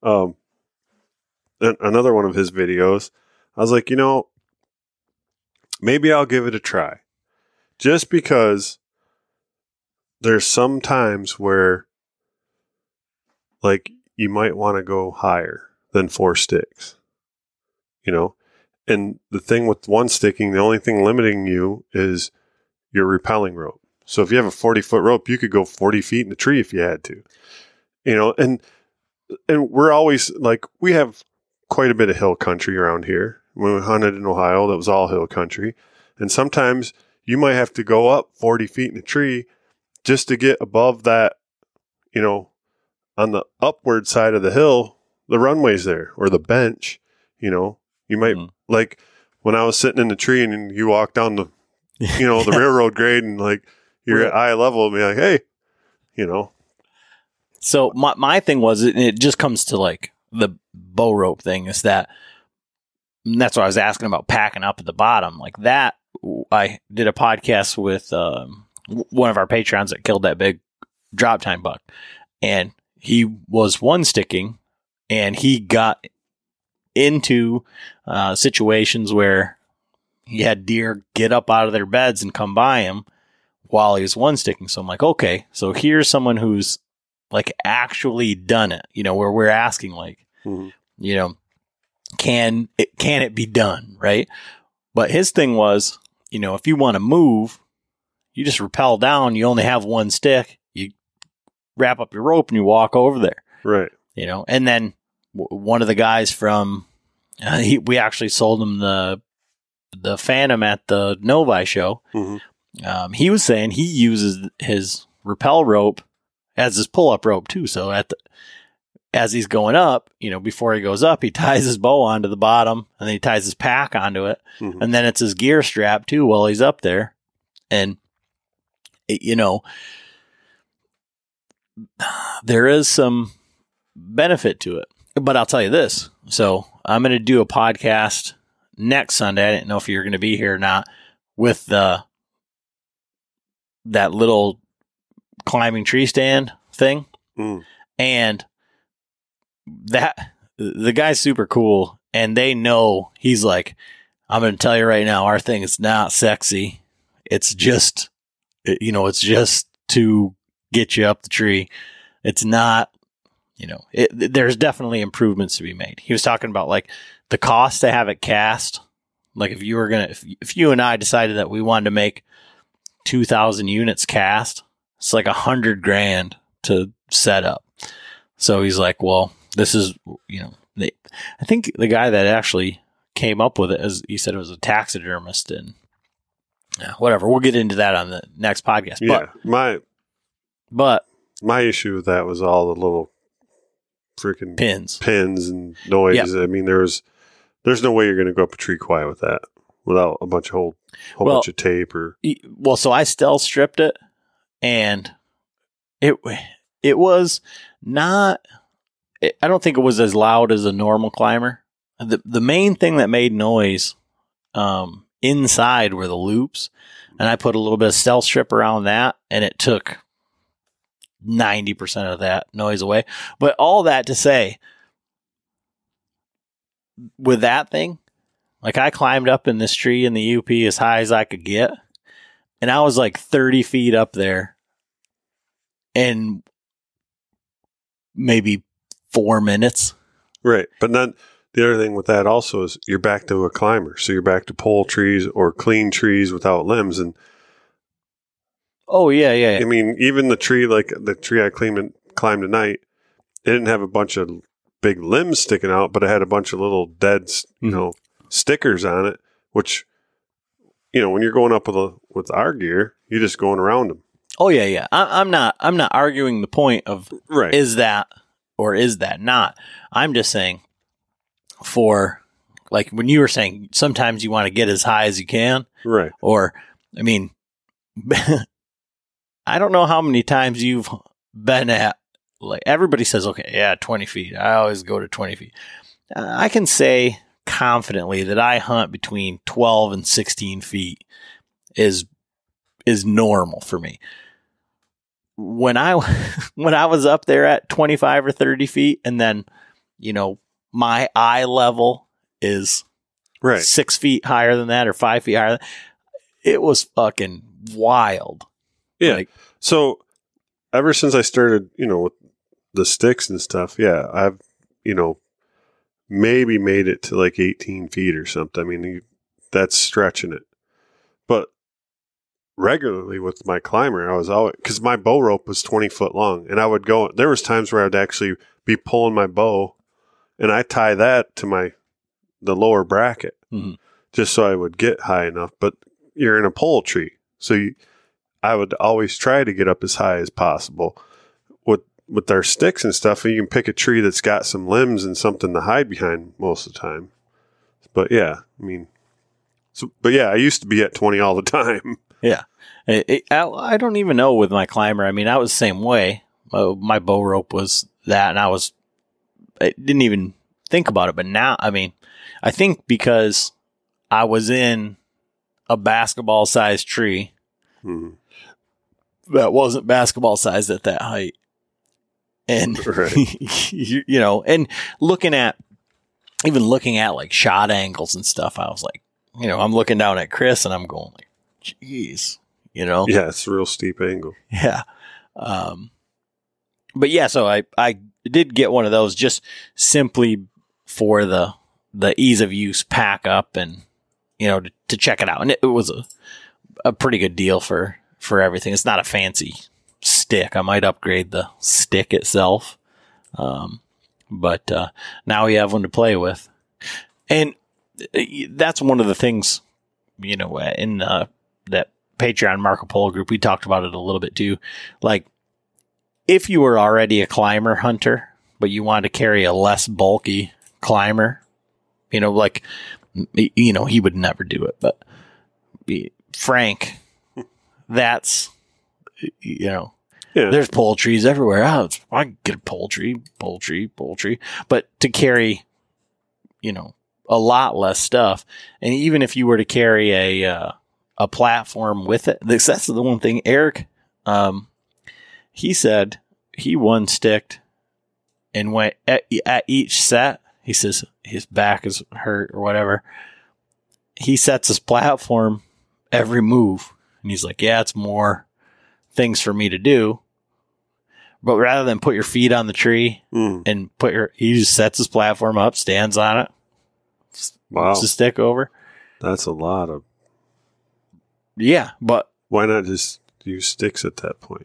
another one of his videos, I was like, maybe I'll give it a try. Just because there's some times where, like, you might want to go higher than 4 sticks, And the thing with one sticking, the only thing limiting you is your rappelling rope. So if you have a 40-foot rope, you could go 40 feet in the tree if you had to, and we're always like, we have quite a bit of hill country around here. When we hunted in Ohio, that was all hill country. And sometimes you might have to go up 40 feet in a tree just to get above that, on the upward side of the hill, the runway's there, or the bench, you might, like when I was sitting in the tree and you walk down the, the railroad grade, and like you're at eye level, and be like, hey, So my thing was, it just comes to like the bow rope thing, is that's what I was asking about, packing up at the bottom like that. I did a podcast with one of our patrons that killed that big drop time buck, and he was one sticking, and he got into situations where he had deer get up out of their beds and come by him while he was one sticking. So I'm like, okay, so here's someone who's like actually done it, where we're asking like, can it be done? Right. But his thing was, if you want to move, you just rappel down. You only have one stick. You wrap up your rope and you walk over there. Right. And then one of the guys from, we actually sold him the Phantom at the Novi show. Mm-hmm. He was saying he uses his rappel rope as his pull-up rope too. So as he's going up, before he goes up, he ties his bow onto the bottom, and then he ties his pack onto it. Mm-hmm. And then it's his gear strap too while he's up there. And, there is some benefit to it. But I'll tell you this. So I'm going to do a podcast next Sunday. I didn't know if you're going to be here or not, with that little climbing tree stand thing. And the guy's super cool, and they know, he's like, I'm going to tell you right now, our thing is not sexy. It's just, it's just to get you up the tree. It's not, there's definitely improvements to be made. He was talking about like the cost to have it cast. Like if you and I decided that we wanted to make 2,000 units cast, it's like $100,000 to set up. So he's like, well, this is, I think the guy that actually came up with it, as he said, it was a taxidermist, and whatever. We'll get into that on the next podcast. Yeah, but my issue with that was all the little freaking pins and noise. Yep. I mean, there's no way you're going to go up a tree quiet with that without a bunch of bunch of tape or. Well, so I stealth stripped it, and it was not. I don't think it was as loud as a normal climber. The main thing that made noise inside were the loops, and I put a little bit of stealth strip around that, and it took 90% of that noise away. But all that to say, with that thing, like I climbed up in this tree in the UP as high as I could get, and I was like 30 feet up there in maybe 4 minutes. Right. But then the other thing with that also is you're back to a climber. So you're back to pole trees or clean trees without limbs. And oh, yeah. I mean, even the tree, like the tree I climbed tonight, it didn't have a bunch of big limbs sticking out, but it had a bunch of little dead, stickers on it, which, when you're going up with our gear, you're just going around them. Oh yeah. I'm not arguing the point of Right. is that or is that not. I'm just saying for like when you were saying sometimes you want to get as high as you can, Right. or I mean, I don't know how many times you've been at, like everybody says, okay, yeah, 20 feet. I always go to 20 feet. I can say confidently that I hunt between 12 and 16 feet is normal for me. When I was up there at 25 or 30 feet, and then, my eye level is Right. 6 feet higher than that or 5 feet higher, it was fucking wild. Yeah. Like, So ever since I started, with the sticks and stuff, yeah, I've, maybe made it to like 18 feet or something. I mean, that's stretching it. But regularly with my climber, I was always, because my bow rope was 20 foot long, and I would go, there was times where I'd actually be pulling my bow, and I tie that to the lower bracket, just so I would get high enough. But you're in a pole tree, so I would always try to get up as high as possible. With our sticks and stuff, you can pick a tree that's got some limbs and something to hide behind most of the time. But yeah, I mean, I used to be at 20 all the time. yeah. I don't even know with my climber. I mean, I was the same way. My bow rope was that, and I didn't even think about it. But now, I mean, I think because I was in a basketball sized tree that wasn't basketball sized at that height. And, Right. and looking at like shot angles and stuff, I was like, I'm looking down at Chris and I'm going like, geez, Yeah, it's a real steep angle. Yeah. But yeah, so I did get one of those just simply for the ease of use pack up and, to check it out. And it was a pretty good deal for everything. It's not a fancy stick. I might upgrade the stick itself. But now we have one to play with. And that's one of the things, in that Patreon Marco Polo group, we talked about it a little bit too. Like, if you were already a climber hunter, but you wanted to carry a less bulky climber, he would never do it. But Frank, that's, there's pole trees everywhere. I can get a pole tree. But to carry, a lot less stuff. And even if you were to carry a platform with it, that's the one thing Eric, he said he one sticked and went at each set. He says his back is hurt or whatever. He sets his platform every move. And he's like, yeah, it's more things for me to do. But rather than put your feet on the tree and he just sets his platform up, stands on it. Wow. Puts the stick over. That's a lot of. Yeah, but Why not just use sticks at that point?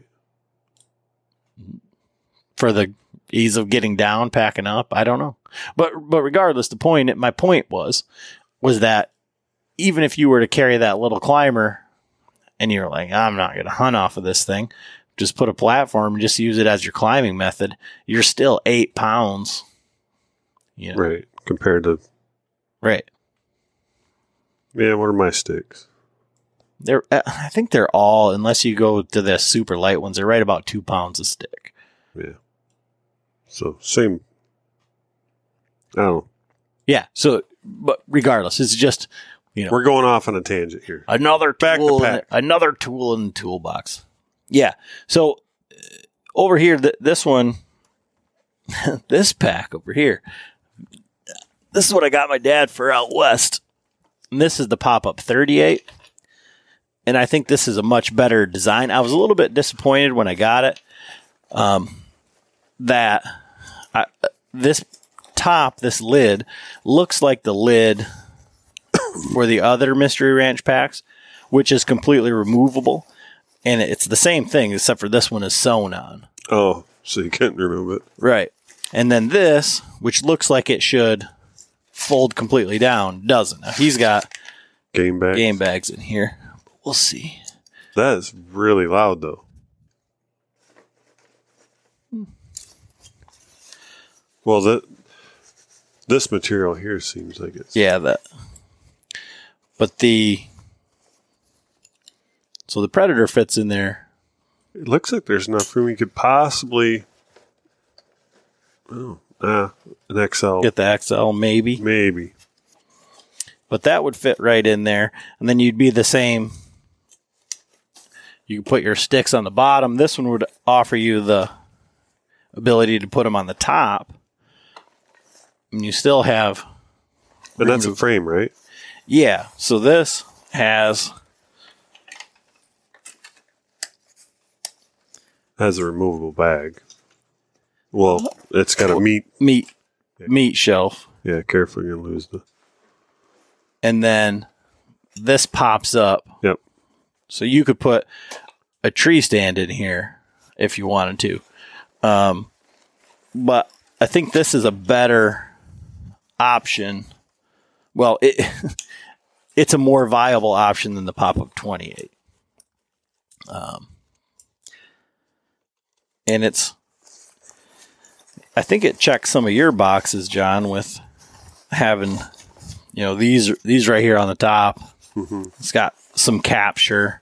for the ease of getting down, packing up, I don't know. But regardless, my point was that even if you were to carry that little climber and you're like, I'm not going to hunt off of this thing, just put a platform and just use it as your climbing method, you're still 8 pounds. Right. Compared to. Right. Yeah, what are my sticks? I think they're all, unless you go to the super light ones, they're right about 2 pounds a stick. Yeah. So, same. I don't know. Yeah. So, but regardless, it's just, We're going off on a tangent here. another Back to tool, pack. another tool in the toolbox. Yeah. So over here, this one, this pack over here, this is what I got my dad for out west. And this is the pop-up 38. And I think this is a much better design. I was a little bit disappointed when I got it. This lid looks like the lid for the other Mystery Ranch packs, which is completely removable. And it's the same thing, except for this one is sewn on. Oh, so you can't remove it. Right. And then this, which looks like it should fold completely down, doesn't. Now, he's got Game bags. game bags in here. We'll see. That is really loud, though. Well, this material here seems like it's... Yeah, but the Predator fits in there. It looks like there's enough room you could possibly... an XL. Get the XL, maybe. Maybe. But that would fit right in there. And then you'd be the same. You could put your sticks on the bottom. This one would offer you the ability to put them on the top. And you still have... And that's a frame, right? Yeah. So this has a removable bag. Well, it's got a meat shelf. Yeah, careful, you're going to lose the... And then this pops up. Yep. So you could put a tree stand in here if you wanted to. But I think this is a better option. Well, it's a more viable option than the pop-up 28. And I think it checks some of your boxes, John, with having, these right here on the top. Mm-hmm. It's got some capture.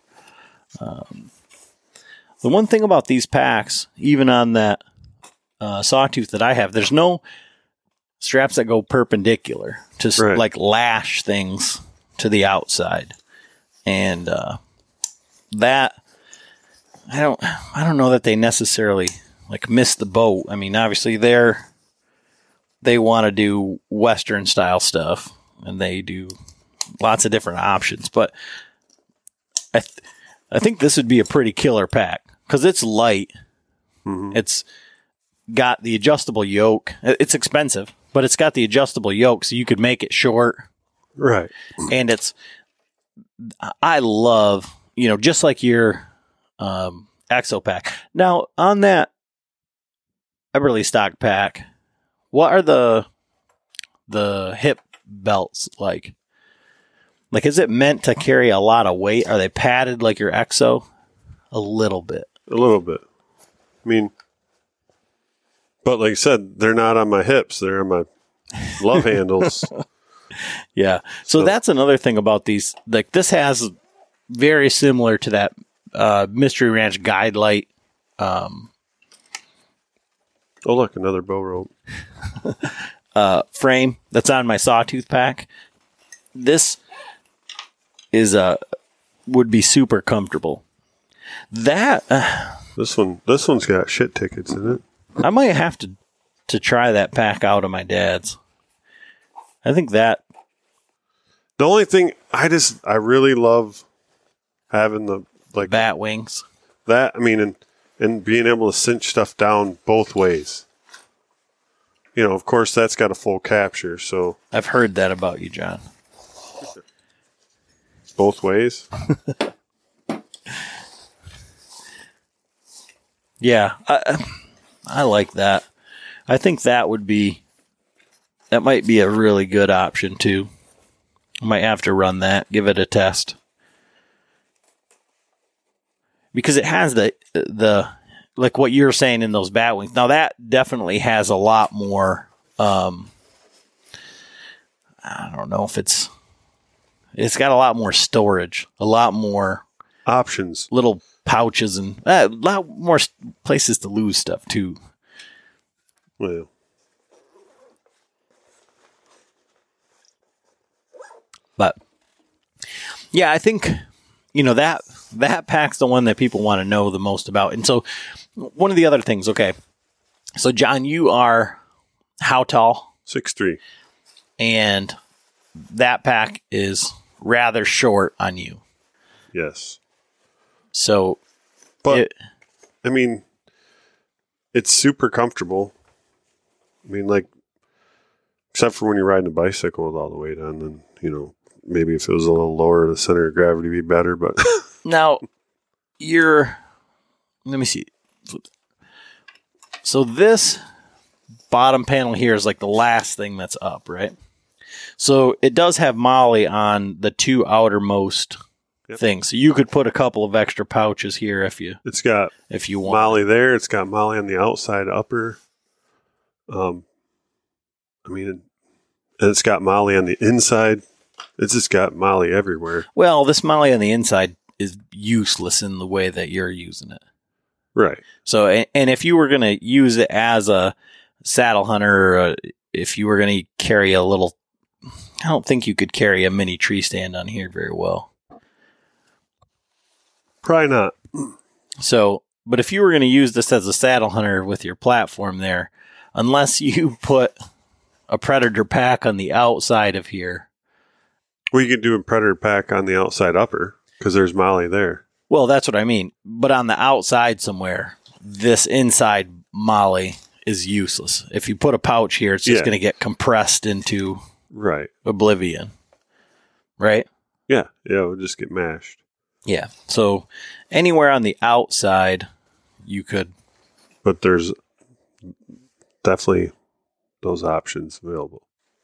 The one thing about these packs, even on that Sawtooth that I have, there's no straps that go perpendicular to like lash things to the outside. And that I don't know that they necessarily like miss the boat. I mean, obviously they want to do Western style stuff and they do lots of different options, but I think this would be a pretty killer pack because it's light. Mm-hmm. It's got the adjustable yoke. It's expensive, but it's got the adjustable yoke, so you could make it short. Right. And I love, just like your Exo pack. Now, on that Eberly stock pack, what are the hip belts like? Like, is it meant to carry a lot of weight? Are they padded like your Exo? A little bit. A little bit. I mean, but like I said, they're not on my hips. They're on my love handles. Yeah. So that's another thing about these. Like, this has very similar to that Mystery Ranch guide light. Oh, look, another bow rope. Frame that's on my Sawtooth pack. This would be super comfortable. That this one's got shit tickets in it. I might have to try that pack out of my dad's. I think that the only thing I really love having the like bat wings. That I mean, and being able to cinch stuff down both ways. Of course, that's got a full capture. So I've heard that about you, John. Both ways. Yeah, I like that. I think that might be a really good option too. I might have to run that, give it a test. Because it has the like what you're saying in those bat wings. Now that definitely has a lot more I don't know if it's got a lot more storage, a lot more options, little pouches, and a lot more places to lose stuff too. Well, but yeah, I think that pack's the one that people want to know the most about. And so one of the other things, okay, so John, you are how tall? 6'3", and that pack is rather short on you. Yes. So, but I mean, it's super comfortable. I mean, like, except for when you're riding a bicycle with all the weight on, then, maybe if it was a little lower, the center of gravity would be better, but. Now, let me see. So this bottom panel here is like the last thing that's up, right? So it does have Molly on the two outermost things. So you could put a couple of extra pouches here if you want. Molly there. It's got Molly on the outside upper. I mean, and it's got Molly on the inside. It's just got Molly everywhere. Well, this Molly on the inside is useless in the way that you're using it. Right. So, and if you were going to use it as a saddle hunter, or if you were going to carry a little, I don't think you could carry a mini tree stand on here very well. Probably not. So, but if you were going to use this as a saddle hunter with your platform there, unless you put a Predator pack on the outside of here. Well, you could do a Predator pack on the outside upper because there's Molly there. Well, that's what I mean. But on the outside somewhere, this inside Molly is useless. If you put a pouch here, it's just going to get compressed into oblivion. Right? Yeah. Yeah, it would just get mashed. Yeah. So anywhere on the outside, you could. But there's definitely those options available.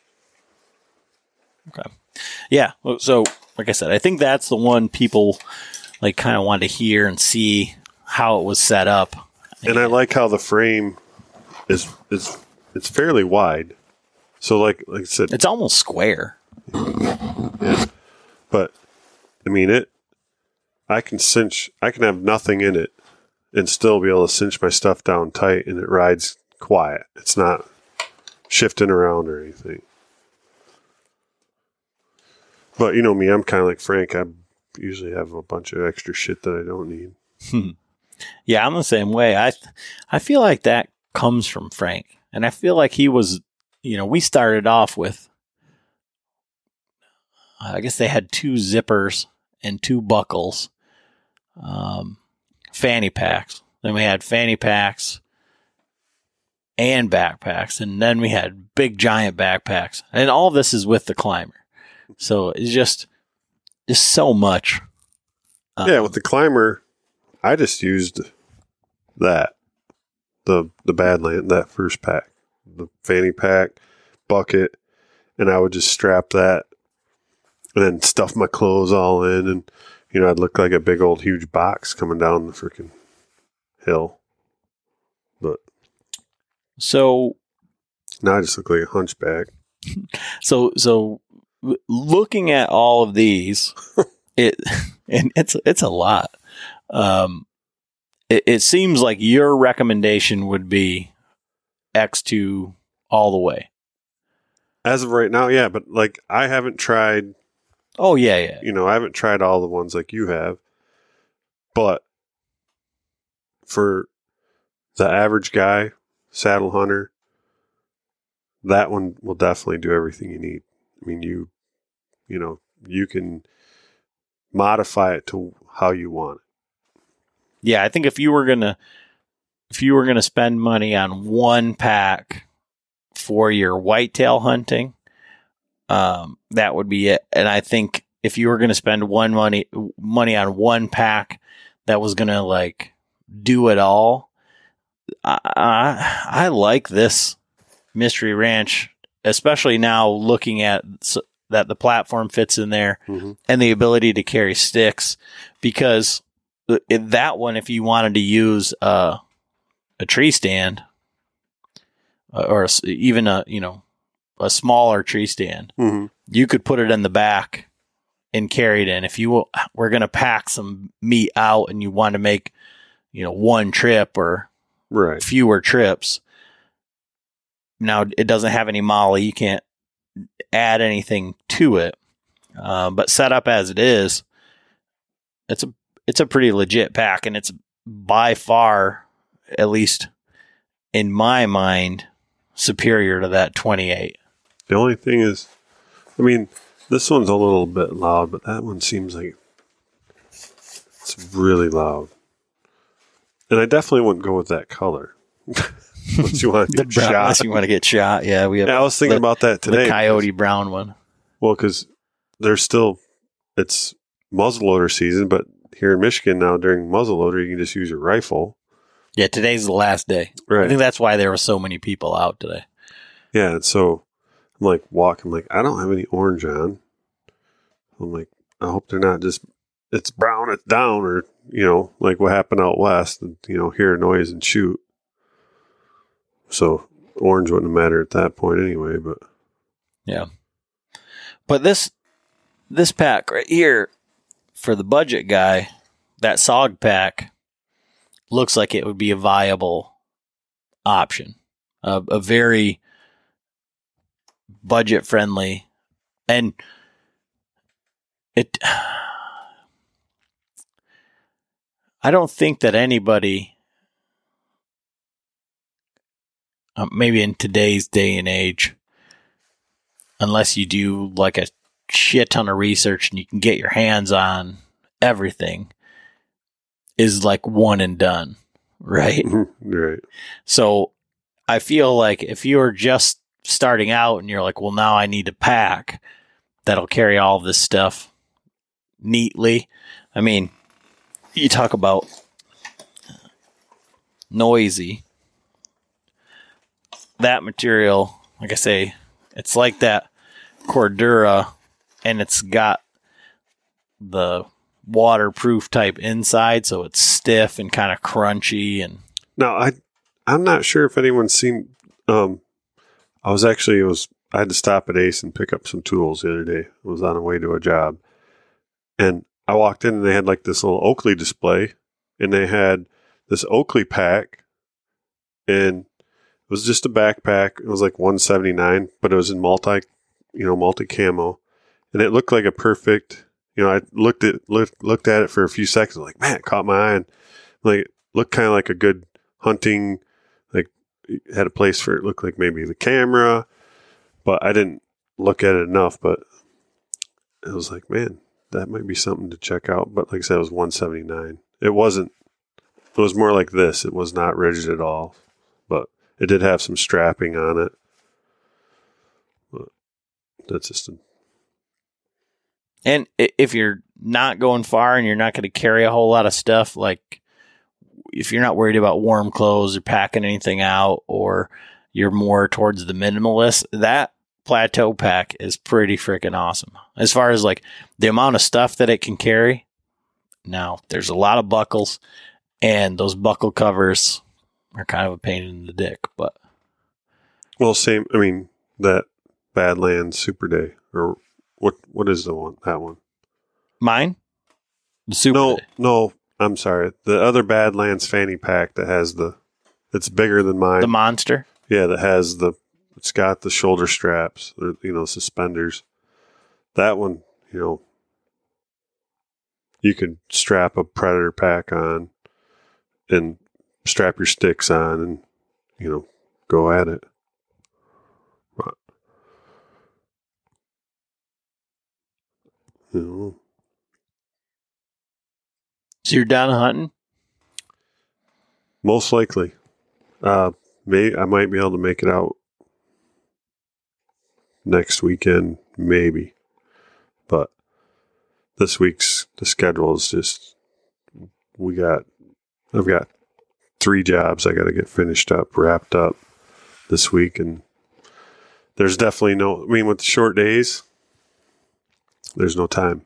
Okay. Yeah. So, like I said, I think that's the one people like kind of want to hear and see how it was set up. And I like how the frame is it's fairly wide. So like I said, it's almost square. Yeah. But I mean I can have nothing in it and still be able to cinch my stuff down tight, and it rides quiet. It's not shifting around or anything. But you know me, I'm kind of like Frank. I usually have a bunch of extra shit that I don't need. Yeah, I'm the same way. I feel like that comes from Frank. And I feel like he was, we started off with, I guess they had 2 zippers and 2 buckles, fanny packs. Then we had fanny packs and backpacks. And then we had big giant backpacks. And all this is with the Climber. So it's just so much. Yeah, with the Climber, I just used that, the Badland, that first pack, the fanny pack, bucket, and I would just strap that and then stuff my clothes all in, and I'd look like a big old huge box coming down the freaking hill. But so now I just look like a hunchback. So looking at all of these, it's a lot. It seems like your recommendation would be X2 all the way. As of right now, yeah, but like I haven't tried. Oh yeah. I haven't tried all the ones like you have, but for the average guy, saddle hunter, that one will definitely do everything you need. I mean, you can modify it to how you want it. Yeah, I think if you were gonna spend money on one pack for your whitetail hunting, that would be it. And I think if you were gonna spend money on one pack that was gonna like do it all, I like this Mystery Ranch, especially now looking at that the platform fits in there and the ability to carry sticks, because that one, if you wanted to use a tree stand or even a smaller tree stand, you could put it in the back and carry it in. If you were going to pack some meat out and you want to make, one trip or fewer trips. Now it doesn't have any molly. You can't add anything to it. But set up as it is, it's a pretty legit pack, and it's by far, at least in my mind, superior to that 28. The only thing is, I mean, this one's a little bit loud, but that one seems like it's really loud. And I definitely wouldn't go with that color. Unless you want to get shot. Unless you want to get shot, yeah. I was thinking about that today. The coyote brown one. Well, because it's muzzleloader season, but here in Michigan now during muzzleloader, you can just use your rifle. Yeah, today's the last day. Right. I think that's why there were so many people out today. Yeah, and so I'm like walking, like, I don't have any orange on. I'm like, I hope they're not just, it's brown, it's down, or, like what happened out west, and, hear a noise and shoot. So orange wouldn't matter at that point anyway. But yeah. But this pack right here, for the budget guy, that SOG pack looks like it would be a viable option. A very budget friendly, and I don't think that anybody, maybe in today's day and age, unless you do like a shit ton of research and you can get your hands on everything, is like one and done, right? Right. So I feel like if you're just starting out and you're like, well, now I need a pack that'll carry all of this stuff neatly. I mean, you talk about noisy. That material, like I say, it's like that Cordura, and it's got the waterproof type inside, so it's stiff and kind of crunchy. And now I'm not sure if anyone's seen. I had to stop at Ace and pick up some tools the other day. I was on the way to a job, and I walked in and they had like this little Oakley display, and they had this Oakley pack, and it was just a backpack. It was like $179, but it was in multi camo, and it looked like a perfect. I looked at it for a few seconds, like, man, it caught my eye, and like it looked kind of like a good hunting. Like it had a place for it. Looked like maybe the camera, but I didn't look at it enough. But it was like, man, that might be something to check out. But like I said, it was $179. It wasn't. It was more like this. It was not rigid at all, but it did have some strapping on it. But that's just And if you're not going far and you're not going to carry a whole lot of stuff, like if you're not worried about warm clothes or packing anything out, or you're more towards the minimalist, that Plateau pack is pretty freaking awesome. As far as like the amount of stuff that it can carry. Now, there's a lot of buckles, and those buckle covers are kind of a pain in the dick, but. Well, same. I mean, that Badlands Super Day, or what is the one? That one? Mine? The Super Day. No, I'm sorry. The other Badlands fanny pack that has it's bigger than mine. The Monster? Yeah, that has it's got the shoulder straps, or, suspenders. That one, you could strap a Predator pack on and strap your sticks on and, go at it. But, So you're down hunting? Most likely. I might be able to make it out next weekend, maybe. But this week's the schedule is just I've got 3 jobs I got to get finished up, wrapped up this week, and there's definitely with the short days, there's no time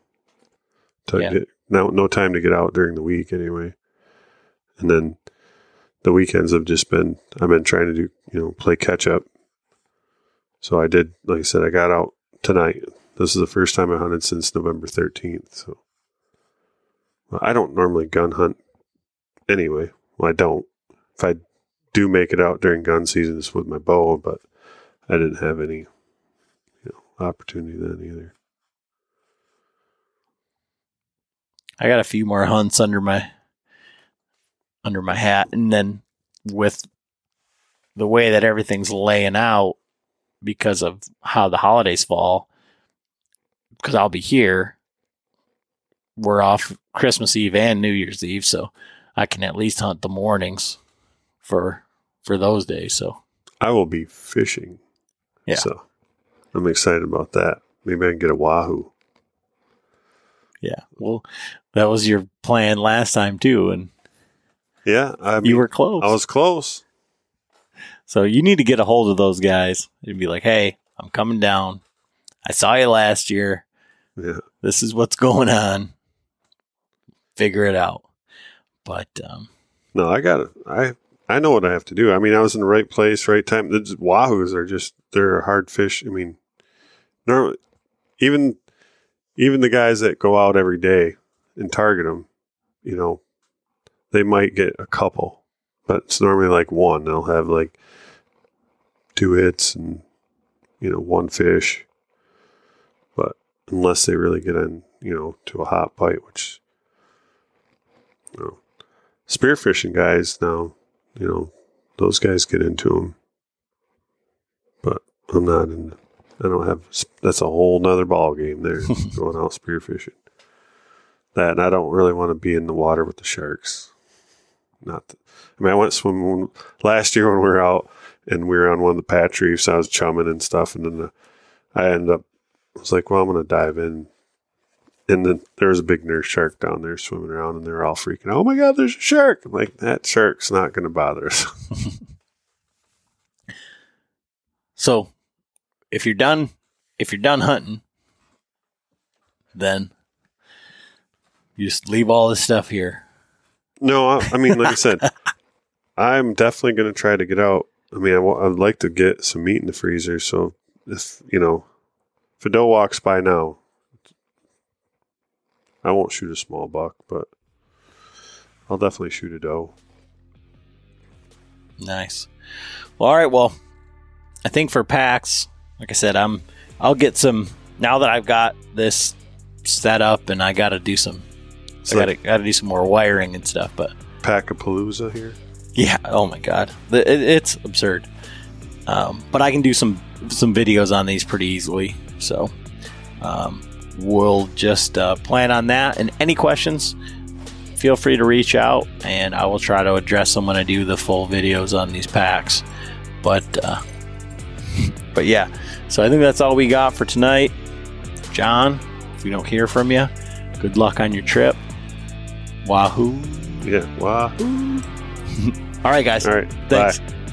no time to get out during the week anyway. And then the weekends I've been trying to do, play catch up. So I did, like I said, I got out tonight. This is the first time I hunted since November 13th. So I don't normally gun hunt anyway. Well, I don't. If I do make it out during gun season, it's with my bow, but I didn't have any, opportunity then either. I got a few more hunts under my hat, and then with the way that everything's laying out because of how the holidays fall, because I'll be here, we're off Christmas Eve and New Year's Eve, so I can at least hunt the mornings for those days. So I will be fishing. Yeah. So I'm excited about that. Maybe I can get a wahoo. Yeah. Well, that was your plan last time too, and yeah, you were close. I was close. So you need to get a hold of those guys and be like, "Hey, I'm coming down. I saw you last year. Yeah. This is what's going on. Figure it out." But no, I got it. I know what I have to do. I mean, I was in the right place, right time. The wahoos are they're a hard fish. I mean, normally, even the guys that go out every day and target them, you know, they might get a couple, but it's normally like one. They'll have like 2 hits and, you know, 1 fish. But unless they really get in, you know, to a hot bite, which, you know, spearfishing guys now, you know, those guys get into them. But I'm not in, I don't have, that's a whole nother ball game there, going out spearfishing. That, and I don't really want to be in the water with the sharks. I mean, I went swimming last year when we were out, and we were on one of the patch reefs. I was chumming and stuff, and then I was like, well, I'm going to dive in. And then there was a big nurse shark down there swimming around, and they were all freaking out. Oh my God, there's a shark. I'm like, that shark's not going to bother us. So if you're done hunting, then you just leave all this stuff here. No, I mean, like I said, I'm definitely going to try to get out. I mean, I'd like to get some meat in the freezer. So if a doe walks by now, I won't shoot a small buck, but I'll definitely shoot a doe. Nice. Well, all right. Well, I think for packs, like I said, I'll get some now that I've got this set up, and I got to do some. So I got to do some more wiring and stuff. But Pack-a-palooza here. Yeah. Oh my God, it's absurd. But I can do some videos on these pretty easily. So we'll just plan on that. And any questions, feel free to reach out, and I will try to address them when I do the full videos on these packs. But yeah, so I think that's all we got for tonight. John, if we don't hear from you, good luck on your trip. Wahoo. Yeah, wahoo. All right, guys. All right, thanks. Bye.